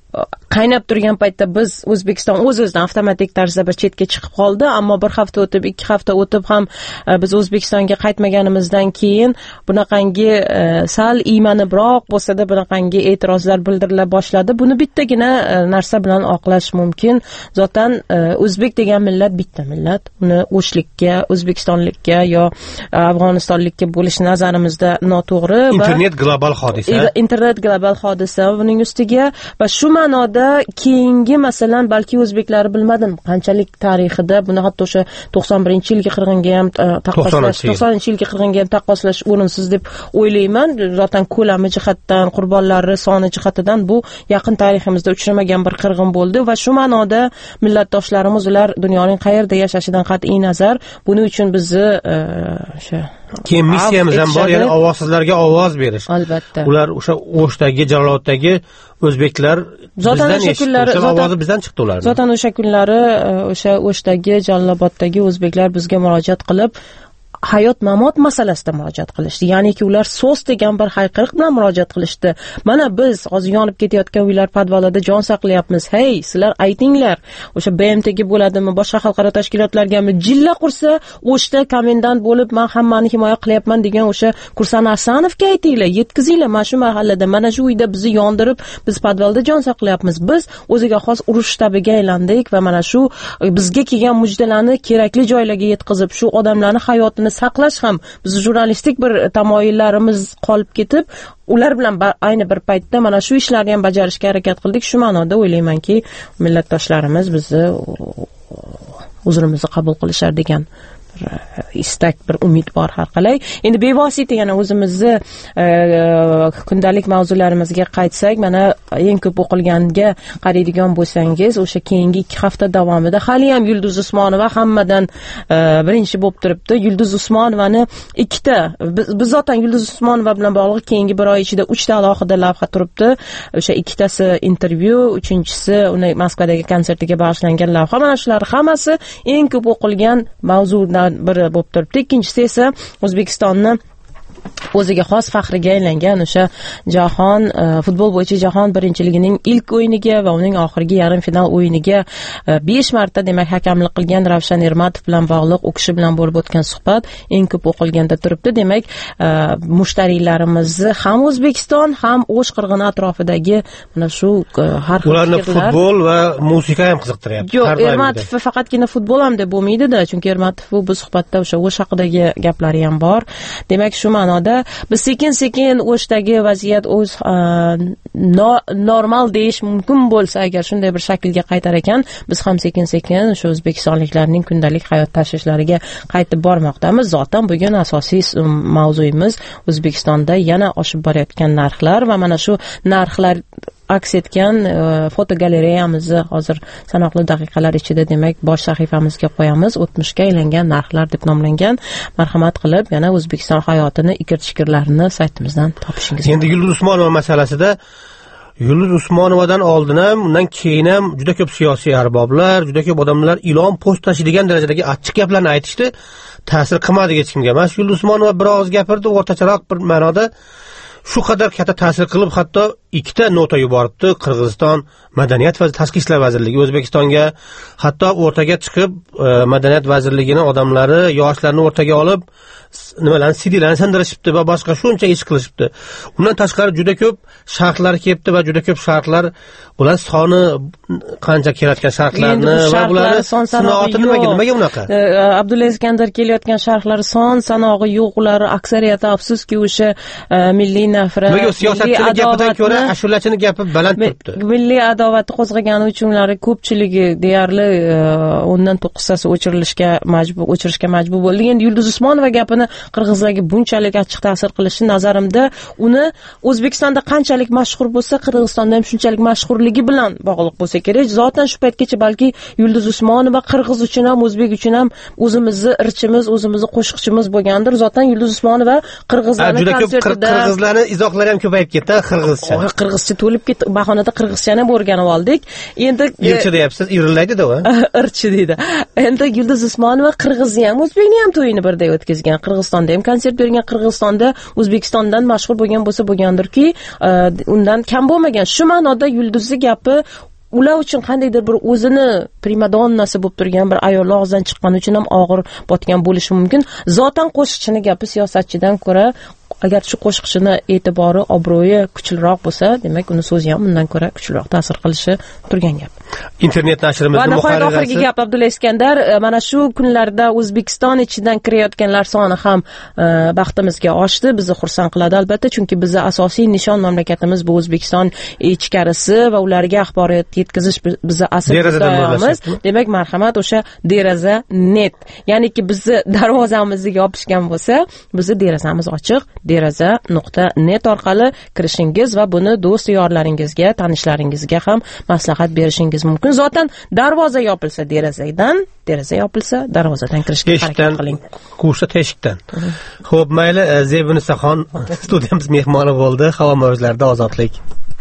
qaynab turgan paytda biz O'zbekiston o'z-o'zidan avtomatik tarzda bir chetga chiqib qoldi, ammo bir hafta o'tib, ikki hafta o'tib ham biz O'zbekistonga qaytmaganimizdan keyin bunaqangi sal iymanibroq bo'lsa-da bunaqangi e'tirozlar bildirila boshladi. Buni bittagina narsa bilan oqlash mumkin. Zotan o'zbek degan millat bitta millat. Uni O'shlikka, O'zbekistonlikka yo Afg'onistonlikka bo'lish nazarimizda noto'g'ri. Internet global hodisa. Internet global hodisa. Buning ustiga va shu ma'noda keyingi masalan balki o'zbeklar bilmadim qanchalik tarixida buni hatto o'sha to'qson birinchi yilgi qirg'inga ham taqqoslash, to'qsoninchi yilgi qirg'inga ham taqqoslash o'rinsiz deb o'ylayman. Zotan ko'lami jihatdan, qurbonlari soni jihatidan bu yaqin tariximizda uchramagan bir qirg'in bo'ldi va shu ma'noda millatdoshlarimiz ular dunyoning qayerda yashashidan qat'iy nazar buning uchun bizni o'sha keyin missiyamiz ham bor, ya'ni ovozsizlarga ovoz berish. Albatta. Ular o'sha O'shdagi, Jaloloboddagi o'zbeklar bizdan eshitdi, ovozi bizdan chiqdi ular. Zotan o'sha kunlari o'sha O'shdagi, Jaloloboddagi o'zbeklar bizga murojaat qilib hayot mamot masalasida murojaat qilishdi. Ya'niki ular so'z degan bir hayqiriq bilan murojaat qilishdi. Mana biz hozir yonib ketayotgan uylar podvalida jon saqlayapmiz. Hey, sizlar aytinglar. O'sha B M Tga bo'ladimi, boshqa xalqaro tashkilotlargami jilla qursa, o'shda komendant bo'lib men hammani himoya qilyapman degan o'sha Kursan Asanovga aytinglar, yetkazinglar. Mana shu mahallada, mana shu uyda bizni yondirib, biz podvalda jon saqlayapmiz. Biz o'ziga xos urush shtabiga aylandik va mana shu bizga kelgan mujdalarni kerakli joylarga yetkazib, shu odamlarning hayotini saqlash ham biz jurnalistik bir tamoyillarimiz qolib ketib, ular bilan ayni bir paytda mana shu ishlarni ham bajarishga harakat qildik. Shu ma'noda o'ylaymanki, millatdoshlarimiz bizni uzrimizni qabul qilishar degan istak, bir umid bor har qalay. Endi bevosita yana o'zimizni e, kundalik mavzularimizga qaytsak, mana eng ko'p o'qilganga qaraydigan bo'lsangiz, o'sha keyingi ikki hafta davomida hali ham Yulduz Usmonova hammadan e, birinchi bo'lib turibdi. Yulduz Usmonovani ikkita, biz, biz zotan Yulduz Usmonova bilan bog'liq keyingi bir oy ichida uchta alohida lavha turibdi. O'sha ikkitasi intervyu, uchinchisi uni Moskvadagi konsertiga bag'ishlangan lavha. Mana shular hammasi eng ko'p o'qilgan mavzudan biri bo'lib turibdi. Ikkinchisi esa O'zbekistonni o'ziga xos faxriga aylangan o'sha jahon futbol bo'yicha jahon birinchiligining ilk o'yiniga va uning oxirgi yarim final o'yiniga besh marta demak hakamlik qilgan Ravshan Ermatov bilan bog'liq u kishi bilan bo'lib o'tgan suhbat eng ko'p o'qilganda turibdi. Demak, mushtariylarimizni ham O'zbekiston, ham O'sh qirg'ini atrofidagi mana shu har xil ularni futbol va musiqa ham qiziqtiryapti. Yo'q, Ermatov faqatgina futbol ham deb bo'lmaydi-da, chunki Ermatov bu suhbatda o'sha O'sh haqidagi gaplari ham bor. Demak, shu ma'noda biz sekin-sekin O'shdagi vaziyat o'z no, normal deyish mumkin bo'lsa, agar shunday bir shaklga qaytar ekan, biz ham sekin-sekin o'sha o'zbekistonliklarning kundalik hayot tashvishlariga qaytib bormoqdamiz. Zotan bugun asosiy mavzuyimiz O'zbekistonda yana oshib borayotgan narxlar va mana shu narxlar aks etgan e, fotogalereyamizni hozir sanoqli daqiqalar ichida demak bosh sahifamizga qo'yamiz. o'tmishga aylangan narxlar deb nomlangan. Marhamat qilib yana O'zbekiston hayotini ikir-chikirlarini saytimizdan topishingiz mumkin. Endi Yulduz Usmonova masalasida Yulduz Usmonovadan oldin ham, undan keyin ham juda ko'p siyosiy arboblar, juda ko'p odamlar ilon postachi degan darajadagi achchiq gaplarni aytishdi. Ta'sir qilmadi hech kimga. Mana Yulduz Usmonova biroz gapirdi, o'rtacharoq bir ma'noda shu qadar katta ta'sir qilib, hatto ikkita nota yuboribdi Qirg'iziston Madaniyat va Tashqi ishlar vazirligi O'zbekistonga, hatto o'rtaga chiqib e, Madaniyat vazirligining odamlari yoshlarni o'rtaga olib nimalarni C D'larni sindirishibdi va boshqa shuncha ish qilishibdi. Undan tashqari juda ko'p shartlar kelibdi va juda ko'p shartlar, ular soni qancha kelayotgan shartlarni va bularni sanoati nimaga nimaga unaqa? Abdulla Iskandar kelayotgan shartlar son sanog'i yo'q, ular aksariyati afsuski o'sha milliy nafrat, milliy siyosatchining gapidan ko'ra ashulachining gapi baland turibdi. Milliy adovatni qo'zg'agani uchun ular ko'pchiligi deyarli o'ndan to'qqiztasi o'chirilishga majbur, o'chirishga majbur bo'ldi. Endi Yulduz Usmonova gapini qirg'izlarga bunchalik achchiq ta'sir qilishi nazarimda uni O'zbekistonda qanchalik mashhur bo'lsa, Qirg'izistonda ham shunchalik mashhurligi bilan bog'liq bo'lsa kerak. Zotan shu paytgacha balki Yulduz Usmonova Qirg'iz uchun ham, o'zbek uchun ham o'zimizni irchimiz, o'zimizni qo'shiqchimiz bo'lgandir. Zotan Yulduz Usmonova Qirg'izlarning konsertida qirg'izlarning izohlari ham ko'payib ketdi, qirg'izcha. Qirg'izcha to'lib ketdi. Bahonada qirg'izchani o'rganib oldik. Endi irchi deyapsiz, irillaydida u. Irchi deydi. Endi Yulduz Usmonova Qirg'izni ham, o'zbekni ham to'yini birday o'tkazgan. Qirg'izistonda ham konsert bergan, Qirg'izistonda O'zbekistondan mashhur bo'lgan bo'lsa bo'lgandirki, undan kam bo'lmagan. Shu ma'noda Yulduzning gapi ular uchun qandaydir bir o'zini primadonnasi bo'lib turgan bir ayol og'zidan chiqqani uchun ham og'ir botgan bo'lishi mumkin. Zotan qo'shiqchini gapi siyosatchidan ko'ra, agar shu qo'shiqchini e'tibori, obro'yi kuchliroq bo'lsa, demak uni so'zi ham undan ko'ra kuchliroq ta'sir qilishi turgan gap. Internet nashrimizning muharrirasi. Va oxirgi gap Abdulla Iskandar, mana shu kunlarda O'zbekiston ichidan kirayotganlar soni ham e, baxtimizga oshdi. Bizni xursand qiladi albatta, chunki bizning asosiy nishon mamlakatimiz bu O'zbekiston ichkarisi va ularga axborot yetkazish bizning asl g'oyamiz. Demak, marhamat, o'sha deraza net. Ya'niki bizni darvozamizni yopishgan bo'lsa, bizni derazamiz ochiq. deraza nuqta net orqali kirishingiz va buni do'st yorlaringizga, tanishlaringizga ham maslahat berishingiz mumkin. Zotan darvoza yopilsa derazadan, deraza yopilsa darvozadan kirishga harakat qiling. Kursa teshikdan. Xo'p, mayli, Zebinisaxon studiyamiz mehmoni bo'ldi. Havo mavjlarida ozodlik.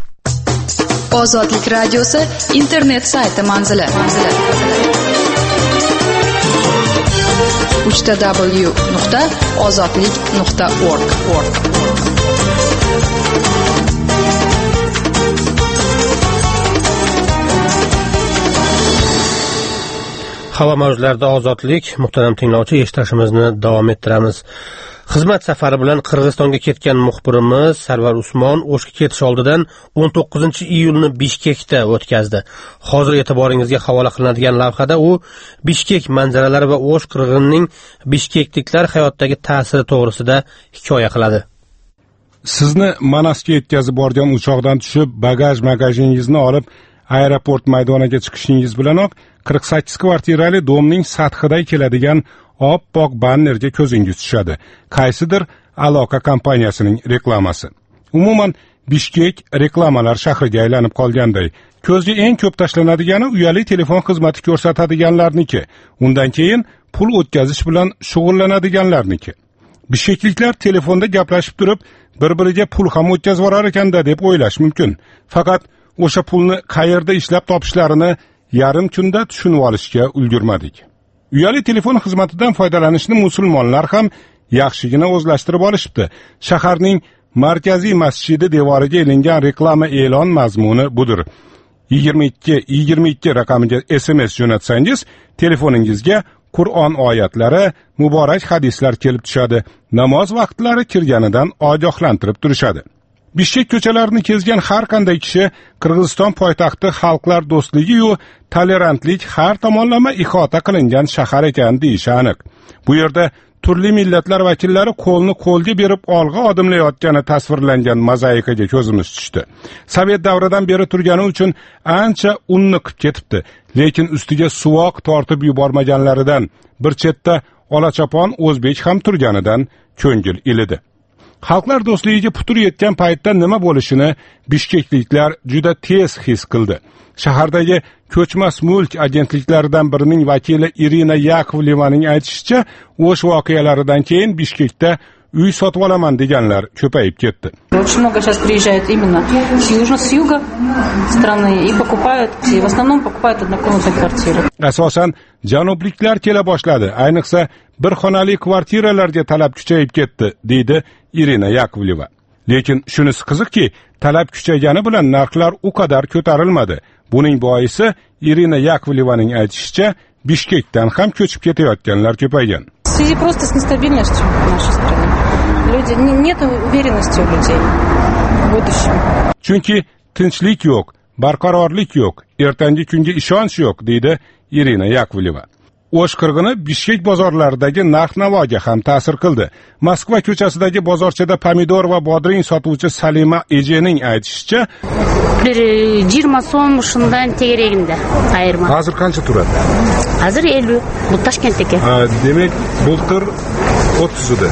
Ozodlik radiosi internet sayti manzili. manzili. uch w nuqta ozodlik nuqta org. Havo mavjlarida ozodlik, muhtaram tinglovchi, eshitishimizni davom ettiramiz. Xizmat safari bilan Qirg'izistonga ketgan muxbirimiz Sarvar Usmon O'shga ketish oldidan o'n to'qqizinchi iyulni Bishkekda o'tkazdi. Hozir e'tiboringizga havola qilinadigan lavhada u Bishkek manzaralari va O'sh qirg'inining bishkekliklar hayotdagi ta'siri to'g'risida hikoya qiladi. Sizni Manasga yetkazib borgan uchoqdan tushib, bagaj-magajingizni olib aeroport maydoniga chiqishingiz bilanoq qirq sakkiz kvartirali domning sathidan keladigan oppoq bannerga ko'zingiz tushadi. Qaysidir aloqa kompaniyasining reklamasi. Umuman Bishkek reklamalar shahriga aylanib qolganday. Ko'zga eng ko'p tashlanadigani uyali telefon xizmati ko'rsatadiganlarniki, undan keyin pul o'tkazish bilan shug'ullanadiganlarniki. Bishkekliklar telefonda gaplashib turib, bir-biriga pul ham o'tkazib yurar ekanda deb o'ylash mumkin. Faqat o'sha pulni qayerda ishlab topishlarini yarim kunda tushunib olishga ulgurmadik. Uyali telefon xizmatidan foydalanishni musulmonlar ham yaxshigina o'zlashtirib olishibdi. Shaharning markaziy masjidi devoriga ilingan reklama e'lon mazmuni budir. yigirma ikki yigirma ikki raqamiga S M S jo'natsangiz, telefoningizga Qur'on oyatlari, muborak hadislar kelib tushadi. Namoz vaqtlari kirganidan ogohlantirib turishadi. Bishkek ko'chalarini kezgan har qanday kishi Qirg'iziston poytaxti xalqlar do'stligi yu tolerantlik har tomonlama ihota qilingan shahar ekan deyishi aniq. Bu yerda turli millatlar vakillari qo'lni qo'lga berib olg'a odimlayotgani tasvirlangan mozaikaga ko'zimiz tushdi. Sovet davridan beri turgani uchun ancha unni qilib ketibdi, lekin ustiga suvoq tortib yubormaganlaridan bir chetda olachapon o'zbek ham turganidan ko'ngil ilidi. Xalqlar do'stligiga putur yetgan paytda nima bo'lishini bishkekliklar juda tez his qildi. Shahardagi ko'chmas mulk agentliklaridan birining vakili Irina Yakovlevaning aytishicha, o'sh voqealaridan keyin Bishkekda uy sotib olaman deganlar ko'payib ketdi. Очень много сейчас приезжает именно с южно с юга страны и покупают, и в основном покупают однокомнатные квартиры. Asosan janubliklar kela boshladi. Ayniqsa bir xonali kvartiralarga talab kuchayib ketdi, deydi Irina Yakovleva. Lekin shunisi qiziqki, talab kuchaygani bilan narxlar u qadar ko'tarilmadi. Buning boisi Irina Yakovlevaning aytishicha, Bishkekdan ham ko'chib ketayotganlar ko'paygan. В связи просто с нестабильностью в нашей стране. Люди нет уверенности у людей в будущем. Chunki tinchlik yo'q, barqarorlik yo'q, ertangi kunga ishonch yo'q, deydi Irina Yakovleva. O'sh qirg'ini Bishkek bozorlaridagi narx-navoga ham ta'sir qildi. Moskva ko'chasidagi bozorchada pomidor va bodring sotuvchi Salima Ejening aytishicha, bir yigirma so'm shundan tegeragida ayirma. Hozir qancha turadi? Hozir ellik. Bu Toshkentdagi. Ha, demak, bultir o'ttiz ida.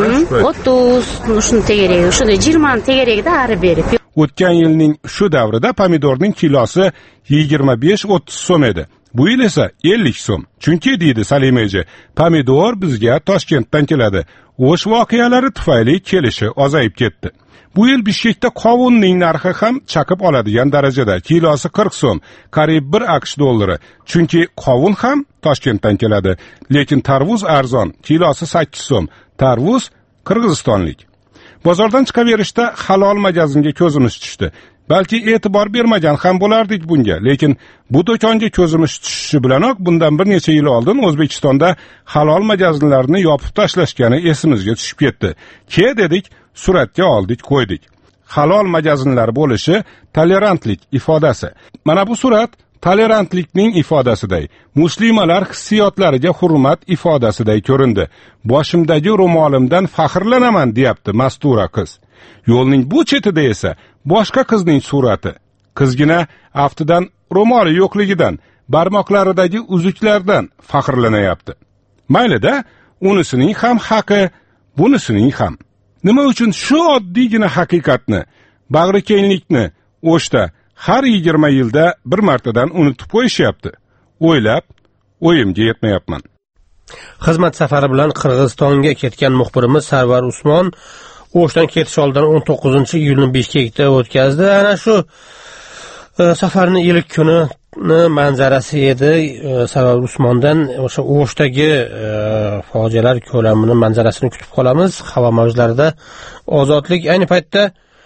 o'ttiz shuni tegeragi, shuni yigirma tegeragida ari berib. O'tgan yilning shu davrida pomidorning kilosi yigirma besh o'ttiz so'm edi. Bu yil esa ellik so'm. Chunki deydi Salimeji, pomidor bizga Toshkentdan keladi. O'sh voqealari tufayli kelishi ozayib ketdi. Bu yil Bishkekda qovunning narxi ham chaqib oladigan darajada. Kilosi qirq so'm, qariyb bir AQSh dollari. Chunki qovun ham Toshkentdan keladi. Lekin tarvuz arzon, kilosi sakkiz so'm. Tarvuz qirg'izistonlik. Bozordan chiqaverishda halol magazinga ko'zimiz tushdi. Balki e'tibor bermagan ham bo'lardik bunga, lekin bu do'konga ko'zimiz tushishi bilanoq bundan bir necha yil oldin O'zbekistonda halol magazinlarni yopib tashlashgani esimizga tushib ketdi. Ke dedik, suratga oldik, qo'ydik. Halol magazinlar bo'lishi tolerantlik ifodasi. Mana bu surat tolerantlikning ifodasiday, muslimalar hissiyotlariga hurmat ifodasiday ko'rindi. Boshimdagi ro'molimdan faxrlanaman, deyapti Mastura qiz. Yo'lning bu chetida esa boshqa qizning surati. Qizgina aftidan ro'moli yo'qligidan, barmoqlaridagi uzuklardan faxrlanayapti. Mayli-da, unisining ham haqi, bunisining ham. Nima uchun shu oddiygina haqiqatni, bag'rikenglikni O'shda har yigirma yilda bir martadan unutib qo'yishyapti? O'ylab, o'yimga yetmayapman. Xizmat safari bilan Qirg'izistonga ketgan muxbirimiz Sarvar Usmon O'shdan ketish oldidan o'n to'qqizinchi iyulni Bishkekda o'tkazdi. Ana shu safarni ilk kuni manzarasi edi. Sabab Usmondan o'sha O'shdagi fojialar ko'lamini manzarasini kutib qolamiz. Havo mavjlarida ozodlik ayni paytda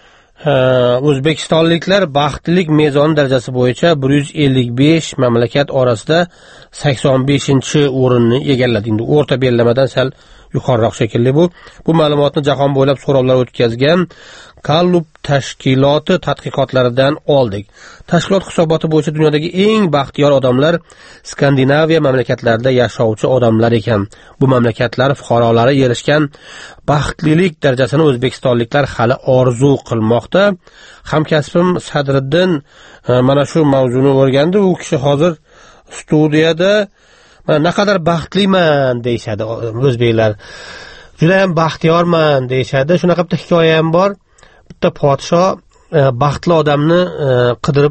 o'zbekistonliklar baxtlilik mezoni darajasi bo'yicha bir yuz ellik besh mamlakat orasida sakson beshinchi o'rinni egalladi. Endi o'rta bellamadan sal yuqoriroq shekilli bu. Bu ma'lumotni jahon bo'ylab so'rovlar o'tkazgan Gallup tashkiloti tadqiqotlaridan oldik. Tashkilot hisoboti bo'yicha dunyodagi eng baxtiyor odamlar Skandinaviya mamlakatlarida yashovchi odamlar ekan. Bu mamlakatlar fuqarolari erishgan baxtlilik darajasini o'zbekistonliklar hali orzu qilmoqda. Hamkasbim Sadriddin mana shu mavzuni o'rgandi. U kishi hozir studiyada naqadar baxtliman deyshadi o'zbeklar. Juda ham baxtiyorman deyshadi. Shunaqa bitta hikoya ham bor. Bitta podsho baxtli odamni qidirib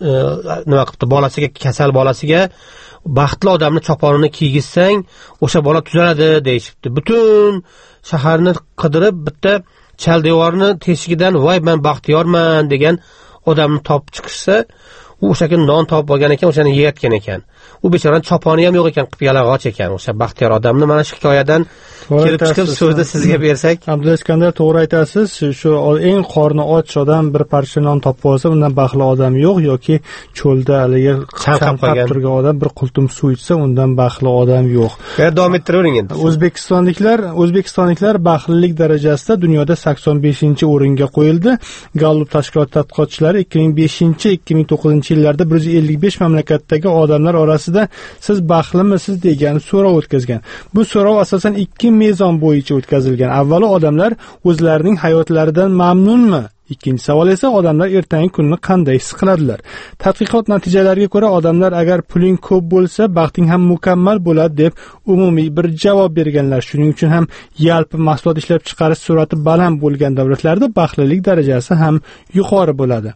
nima qilibdi, bolasiga, kasal bolasiga baxtli odamni choponini kiygizsang, o'sha bola tuzaladi deyshibdi. Butun shaharni qidirib bitta chal devorni teshigidan voy men baxtiyorman degan odamni topib chiqishsa, u o'sha kun non topib olgan ekan, o'shani yeyotgan ekan. U bechoraning choponi ham yo'q ekan, qip yalag'och ekan. O'sha baxtiyor odamni mana shu hikoyadan kelib chiqib so'zni sizga bersak. Abdulla Iskandar, to'g'ri aytasiz. Shu eng qorni och odam bir parcha non topib olsa, undan baxtli odam yo'q, yoki cho'lda haligi chanqab turgan odam bir qultum suv ichsa, undan baxtli odam yo'q. Davom ettiravering endi. O'zbekistonliklar, O'zbekistonliklar baxtlilik darajasida dunyoda sakson beshinchi o'ringa qo'yildi. Gallup tashkiloti tadqiqotchilari ikki ming beshinchi ikki ming to'qqizinchi yillarda bir yuz ellik besh mamlakatdagi odamlar orasida siz baxtlimisiz degan so'rov o'tkazgan. Bu so'rov asosan ikki mezon bo'yicha o'tkazilgan. Avvalo odamlar o'zlarining hayotlaridan mamnunmi? Ikkinchi savol esa odamlar ertangi kunni qanday his qiladilar? Tadqiqot natijalariga ko'ra odamlar agar puling ko'p bo'lsa, baxting ham mukammal bo'ladi deb umumiy bir javob berganlar. Shuning uchun ham yalpi mahsulot ishlab chiqarish sur'ati baland bo'lgan davlatlarda baxtlilik darajasi ham yuqori bo'ladi.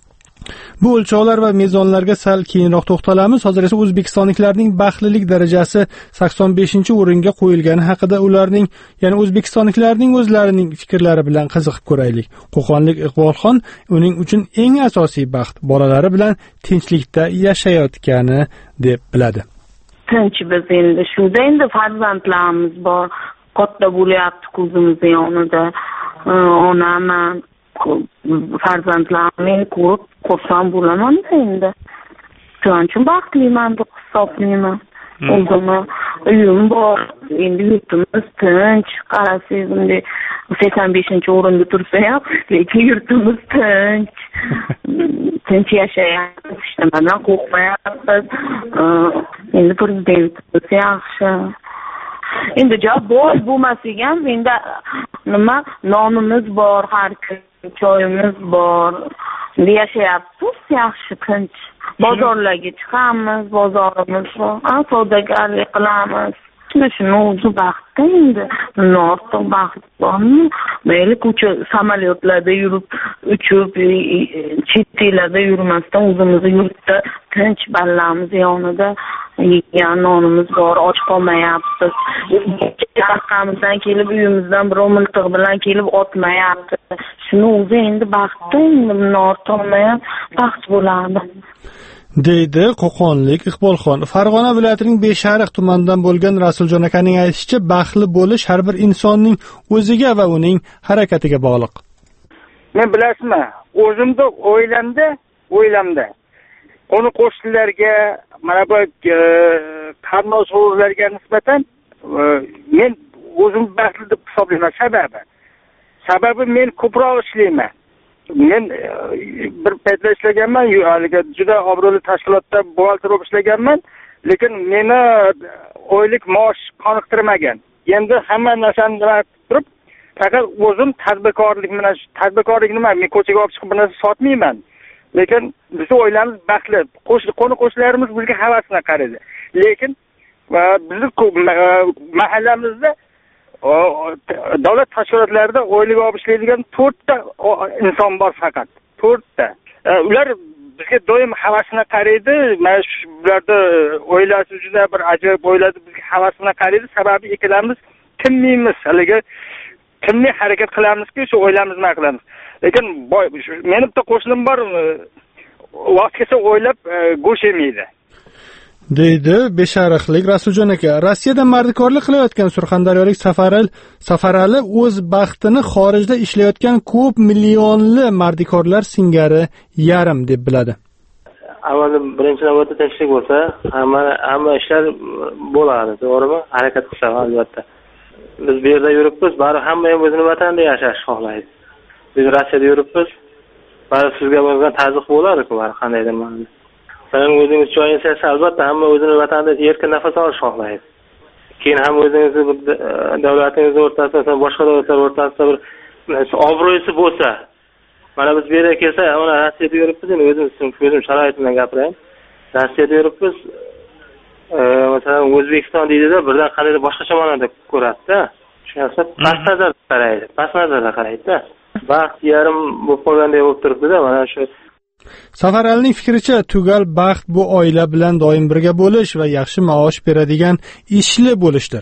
Bu o'lchovlar va mezonlarga sal keyinroq to'xtalamiz. Hozir esa o'zbekistonliklarning baxtlilik darajasi sakson beshinchi o'ringa qo'yilgani haqida ularning, ya'ni o'zbekistonliklarning o'zlarining fikrlari bilan qiziqib ko'raylik. Qo'qonlik Iqbolxon uning uchun eng asosiy baxt bolalari bilan tinchlikda yashayotgani deb biladi. Tinch biz endi shunda endi farzandlarimiz bor, katta bo'lyapti ko'zimiz yonida. Onam farzandlarimni ko'rib xursand bo'laman-da endi. Shuning uchun baxtliman deb hisoblayman. O'zimni uyim bor, endi yurtimiz tinch, qarasangiz bunday sakson beshinchi o'rinda tursa ham, lekin yurtimiz tinch. Tinch yashayapmiz, hech nimadan qo'rqmayapmiz. Endi prezidentimiz yaxshi. Endi javob boy bo'lmasiga ham endi nima nonimiz bor, har kun choyimiz bor. Endi yashayapmiz yaxshi, tinch. Bozorlarga chiqamiz, bozorimiz bor, savdogarlik qilamiz. Shuni o'zi baxtda endi. Ortiq baxt bormi? Mayli ko'cha samolyotlarda yurib, uchib, chet ellarda yurmasdan o'zimizni yurtda tinch ballarimiz yonida yegan nonimiz bor, och qolmayapmiz. Yarqamizdan kelib uyimizdan birov miltiq bilan kelib otmayapti. Shuni o'zi endi baxtda, endi bundan ortiq baxt bo'ladi. deydi Qo'qonlik Iqbolxon. Farg'ona viloyatining Beshariq tumanidan bo'lgan Rasuljon akaning aytishicha, baxtli bo'lish har bir insonning o'ziga va uning harakatiga bog'liq. Men bilasizmi, o'zimda o'ylamda, o'ylamda qo'ni qo'shnilarga, mana bu qarindoshlarga nisbatan men o'zim baxtli deb hisoblayman. Sababi, sababi men ko'proq ishlayman. Men bir paytda ishlaganman, haliga juda obro'li tashkilotda buxgalter bo'lib ishlaganman, lekin meni oylik maosh qoniqtirmagan. Endi hamma narsani turib, faqat o'zim tadbirkorlik bilan, tadbirkorlik nima? Men ko'chaga olib chiqib bir narsa sotmayman. Lekin biz o'ylamiz baxtli. Qo'shni qo'ni qo'shnilarimiz bizga havasini qaraydi. Lekin bizni mahallamizda davlat tashkilotlarida oylik olib ishlaydigan to'rtta inson bor faqat. to'rtta. Ular bizga doim havasini qaraydi. Mana shu bularda o'ylasi juda bir ajoyib o'yladi, bizga havasini qaraydi. Sababi ikkalamiz tinmaymiz. Haliga tinmay harakat qilamizki, shu o'ylamizni qilamiz. Lekin meni bitta qo'shnim bor, vaqt kelsa o'ylab go'sht yemaydi deydi beshariqlik Rasuljon aka. Rossiyada mardikorlik qilayotgan surxondaryolik Safarali Safarali o'z baxtini xorijda ishlayotgan ko'p millionli mardikorlar singari yarim deb biladi. Avval birinchi navbatda tinchlik bo'lsa, hamma hamma ishlar bo'ladi, to'g'rimi? Harakat qilsa albatta. Biz bu yerda yuribmiz, baribir hamma ham o'zini vatanida yashashni xohlaydi. Biz Rossiyada yuribmiz, baribir sizga bo'lgan tazyiq bo'ladi-ku, har qandaydir ma'noda. Sizning o'zingiz joyingiz esa albatta hamma o'zini vatanida erkin nafas olishni xohlaydi. Keyin ham o'zingizni davlatingiz o'rtasida, boshqa davlatlar o'rtasida bir obro'si bo'lsa, mana biz bu yerga kelsa, mana Rossiyada yuribmiz, endi o'zimiz o'zim sharoitimdan gapirayin. Rossiyada yuribmiz, masalan, O'zbekiston deydi-da, birdan qandaydir boshqacha ma'noda ko'radi-da. Tushunasiz? Past nazarda qaraydi, past nazarda qaraydi-da. Baxt yarim bo'lib qolganday bo'lib turibdi-da, mana shu. Safaralining fikricha, tugal baxt bu oila bilan doim birga bo'lish va yaxshi maosh beradigan ishli bo'lishdir.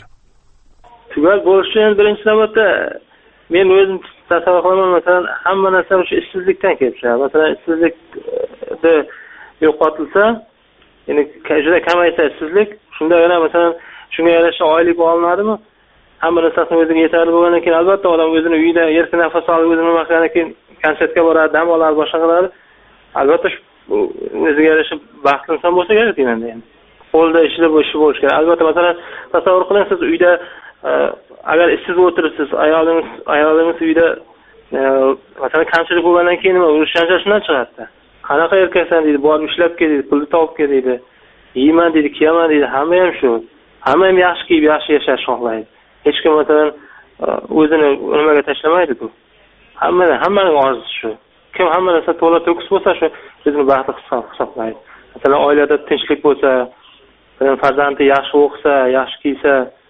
Tugal bo'lish uchun birinchi navbatda men o'zim tasavvur qilaman, masalan, hamma narsa shu ishsizlikdan kelib chiqadi. Masalan, ishsizlikda yo'qotilsa, ya'ni juda kamaysa ishsizlik, shunda yana masalan, shunga yarasha oylik olinadimi? Hamma narsasini o'ziga yetarli bo'lgandan keyin albatta odam o'zini uyida erkin nafas olib, o'zini nima qilgandan keyin konsertga boradi, dam oladi, boshqa qiladi. Albatta o'ziga yarasha baxtli inson bo'lsa kerak endi. Qo'lda ishli bo'lishi bo'lish kerak. Albatta masalan, tasavvur qiling, siz uyda agar ishsiz o'tiribsiz, ayolingiz ayolingiz uyda masalan kamchilik bo'lgandan keyin nima urush janjal shundan chiqadi. Qanaqa erkaksan deydi, borib ishlab kel deydi, pulni topib kel deydi. Yeyman deydi, kiyaman deydi, hamma ham shu. Hamma ham yaxshi kiyib, yaxshi yashashni xohlaydi. Hech kim masalan o'zini nimaga tashlamaydi-ku. Hammaning hammaning orzusi shu. Kim hamma narsa to'la to'kis bo'lsa, shu o'zini baxtli hisoblaydi. Masalan, oilada tinchlik bo'lsa, farzandi yaxshi o'qisa, yaxshi kiysa,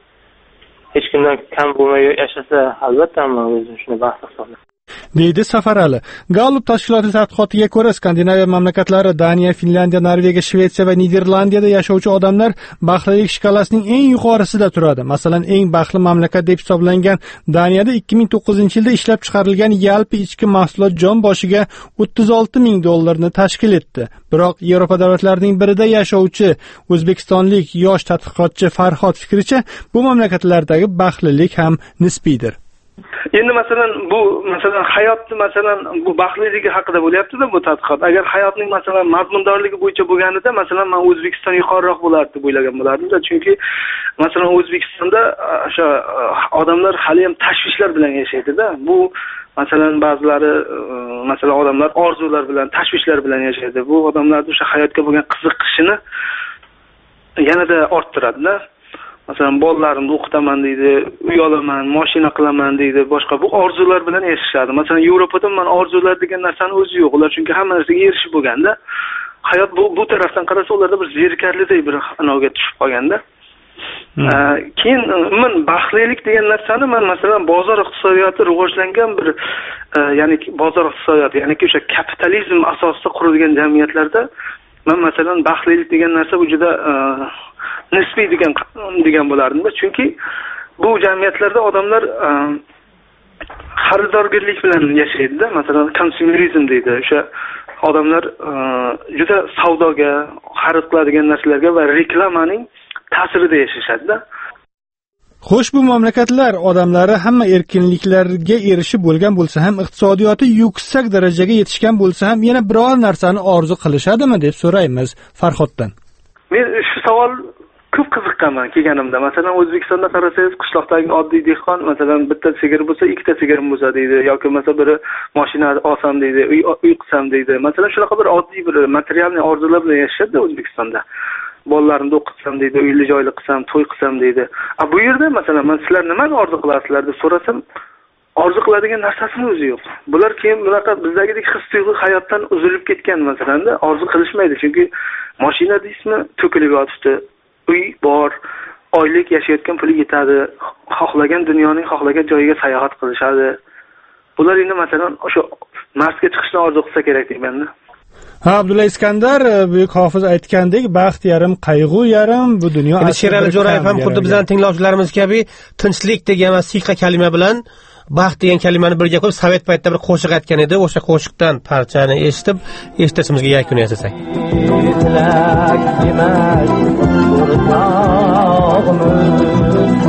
hech kimdan kam bo'lmay yashasa, albatta hamma o'zini shuni baxtli hisoblaydi. deydi Safarali. Gallup tashkiloti tadqiqotiga ko'ra, Skandinaviya mamlakatlari Daniya, Finlandiya, Norvegiya, Shvetsiya va Niderlandiyada yashovchi odamlar baxtlilik shkalasining eng yuqorisida turadi. Masalan, eng baxtli mamlakat deb hisoblangan Daniyada ikki ming to'qqizinchi yilda ishlab chiqarilgan yalpi ichki mahsulot jon boshiga o'ttiz olti ming dollarni tashkil etdi. Biroq Yevropa davlatlarining birida yashovchi o'zbekistonlik yosh tadqiqotchi Farhod fikricha, bu mamlakatlardagi baxtlilik ham nisbiydir. Endi masalan bu masalan hayotni masalan bu baxtliligi haqida bo'lyapti-da bu tadqiqot. Agar hayotning masalan mazmundorligi bo'yicha bo'lganida masalan men O'zbekiston yuqoriroq bo'lardi deb o'ylagan bo'lardim-da, chunki masalan O'zbekistonda o'sha odamlar hali ham tashvishlar bilan yashaydi-da. Bu masalan ba'zilari masalan odamlar orzular bilan, tashvishlar bilan yashaydi. Bu odamlarning o'sha hayotga bo'lgan qiziqishini yanada orttiradi-da. Masalan, bolalarimni o'qitaman deydi, uy olaman, mashina qilaman deydi, boshqa bu orzular bilan yashashadi. Masalan, Yevropada men orzular degan narsani o'zi yo'q. Ular chunki hamma narsaga erishib bo'lganda, hayot bu bu tarafdan qarasa ularda bir zerikarliday bir anavga tushib qolganda. Keyin men baxtlilik degan narsani men masalan bozor iqtisodiyoti rivojlangan bir ya'ni bozor iqtisodiyoti, ya'ni o'sha kapitalizm asosida qurilgan jamiyatlarda men masalan baxtlilik degan narsa bu juda nisbiy degan degan bo'lardim-da, chunki bu jamiyatlarda odamlar xaridorgirlik bilan yashaydi-da, masalan konsumerizm deydi. O'sha odamlar juda savdoga, xarid qiladigan narsalarga va reklamaning ta'sirida yashashadi-da. Xo'sh, bu mamlakatlar odamlari hamma erkinliklarga erishib bo'lgan bo'lsa ham, iqtisodiyoti yuksak darajaga yetishgan bo'lsa ham, yana biror narsani orzu qilishadimi deb so'raymiz Farhoddan. Men shu savol ko'p qiziqqanman kelganimda. Masalan, O'zbekistonda qarasangiz, qishloqdagi oddiy dehqon masalan bitta sigir bo'lsa, ikkita sigirim bo'lsa deydi, yoki masalan biri mashina olsam deydi, uy uy qilsam deydi. Masalan, shunaqa bir oddiy bir materialniy orzular bilan yashashadi O'zbekistonda. Bolalarimni o'qitsam deydi, uyli joyli qilsam, to'y qilsam deydi. A bu yerda masalan men sizlar nimani orzu qilasizlar deb so'rasam, orzu qiladigan narsasini o'zi yo'q. Bular keyin bunaqa bizdagidek his-tuyg'u hayotdan uzilib ketgan masalanda orzu qilishmaydi, chunki mashina deysizmi, to'kilib yotibdi. Uy bor, oylik yashayotgan puli yetadi, xohlagan dunyoning xohlagan joyiga sayohat qilishadi. Bular endi masalan o'sha Marsga chiqishni orzu qilsa kerak deyman-da. Ha, Abdulla Iskandar buyuk hofiz aytgandek, baxt yarim, qayg'u yarim, bu dunyo. Sherali Jo'rayev ham xuddi bizning tinglovchilarimiz kabi tinchlik degan va siqa kalima bilan baxt degan kalimani birga qo'yib sovet paytida bir qo'shiq aytgan edi. O'sha qo'shiqdan parchani eshitib eshitishimizga yakun yasasak. Tilak yemak o'rtog'imiz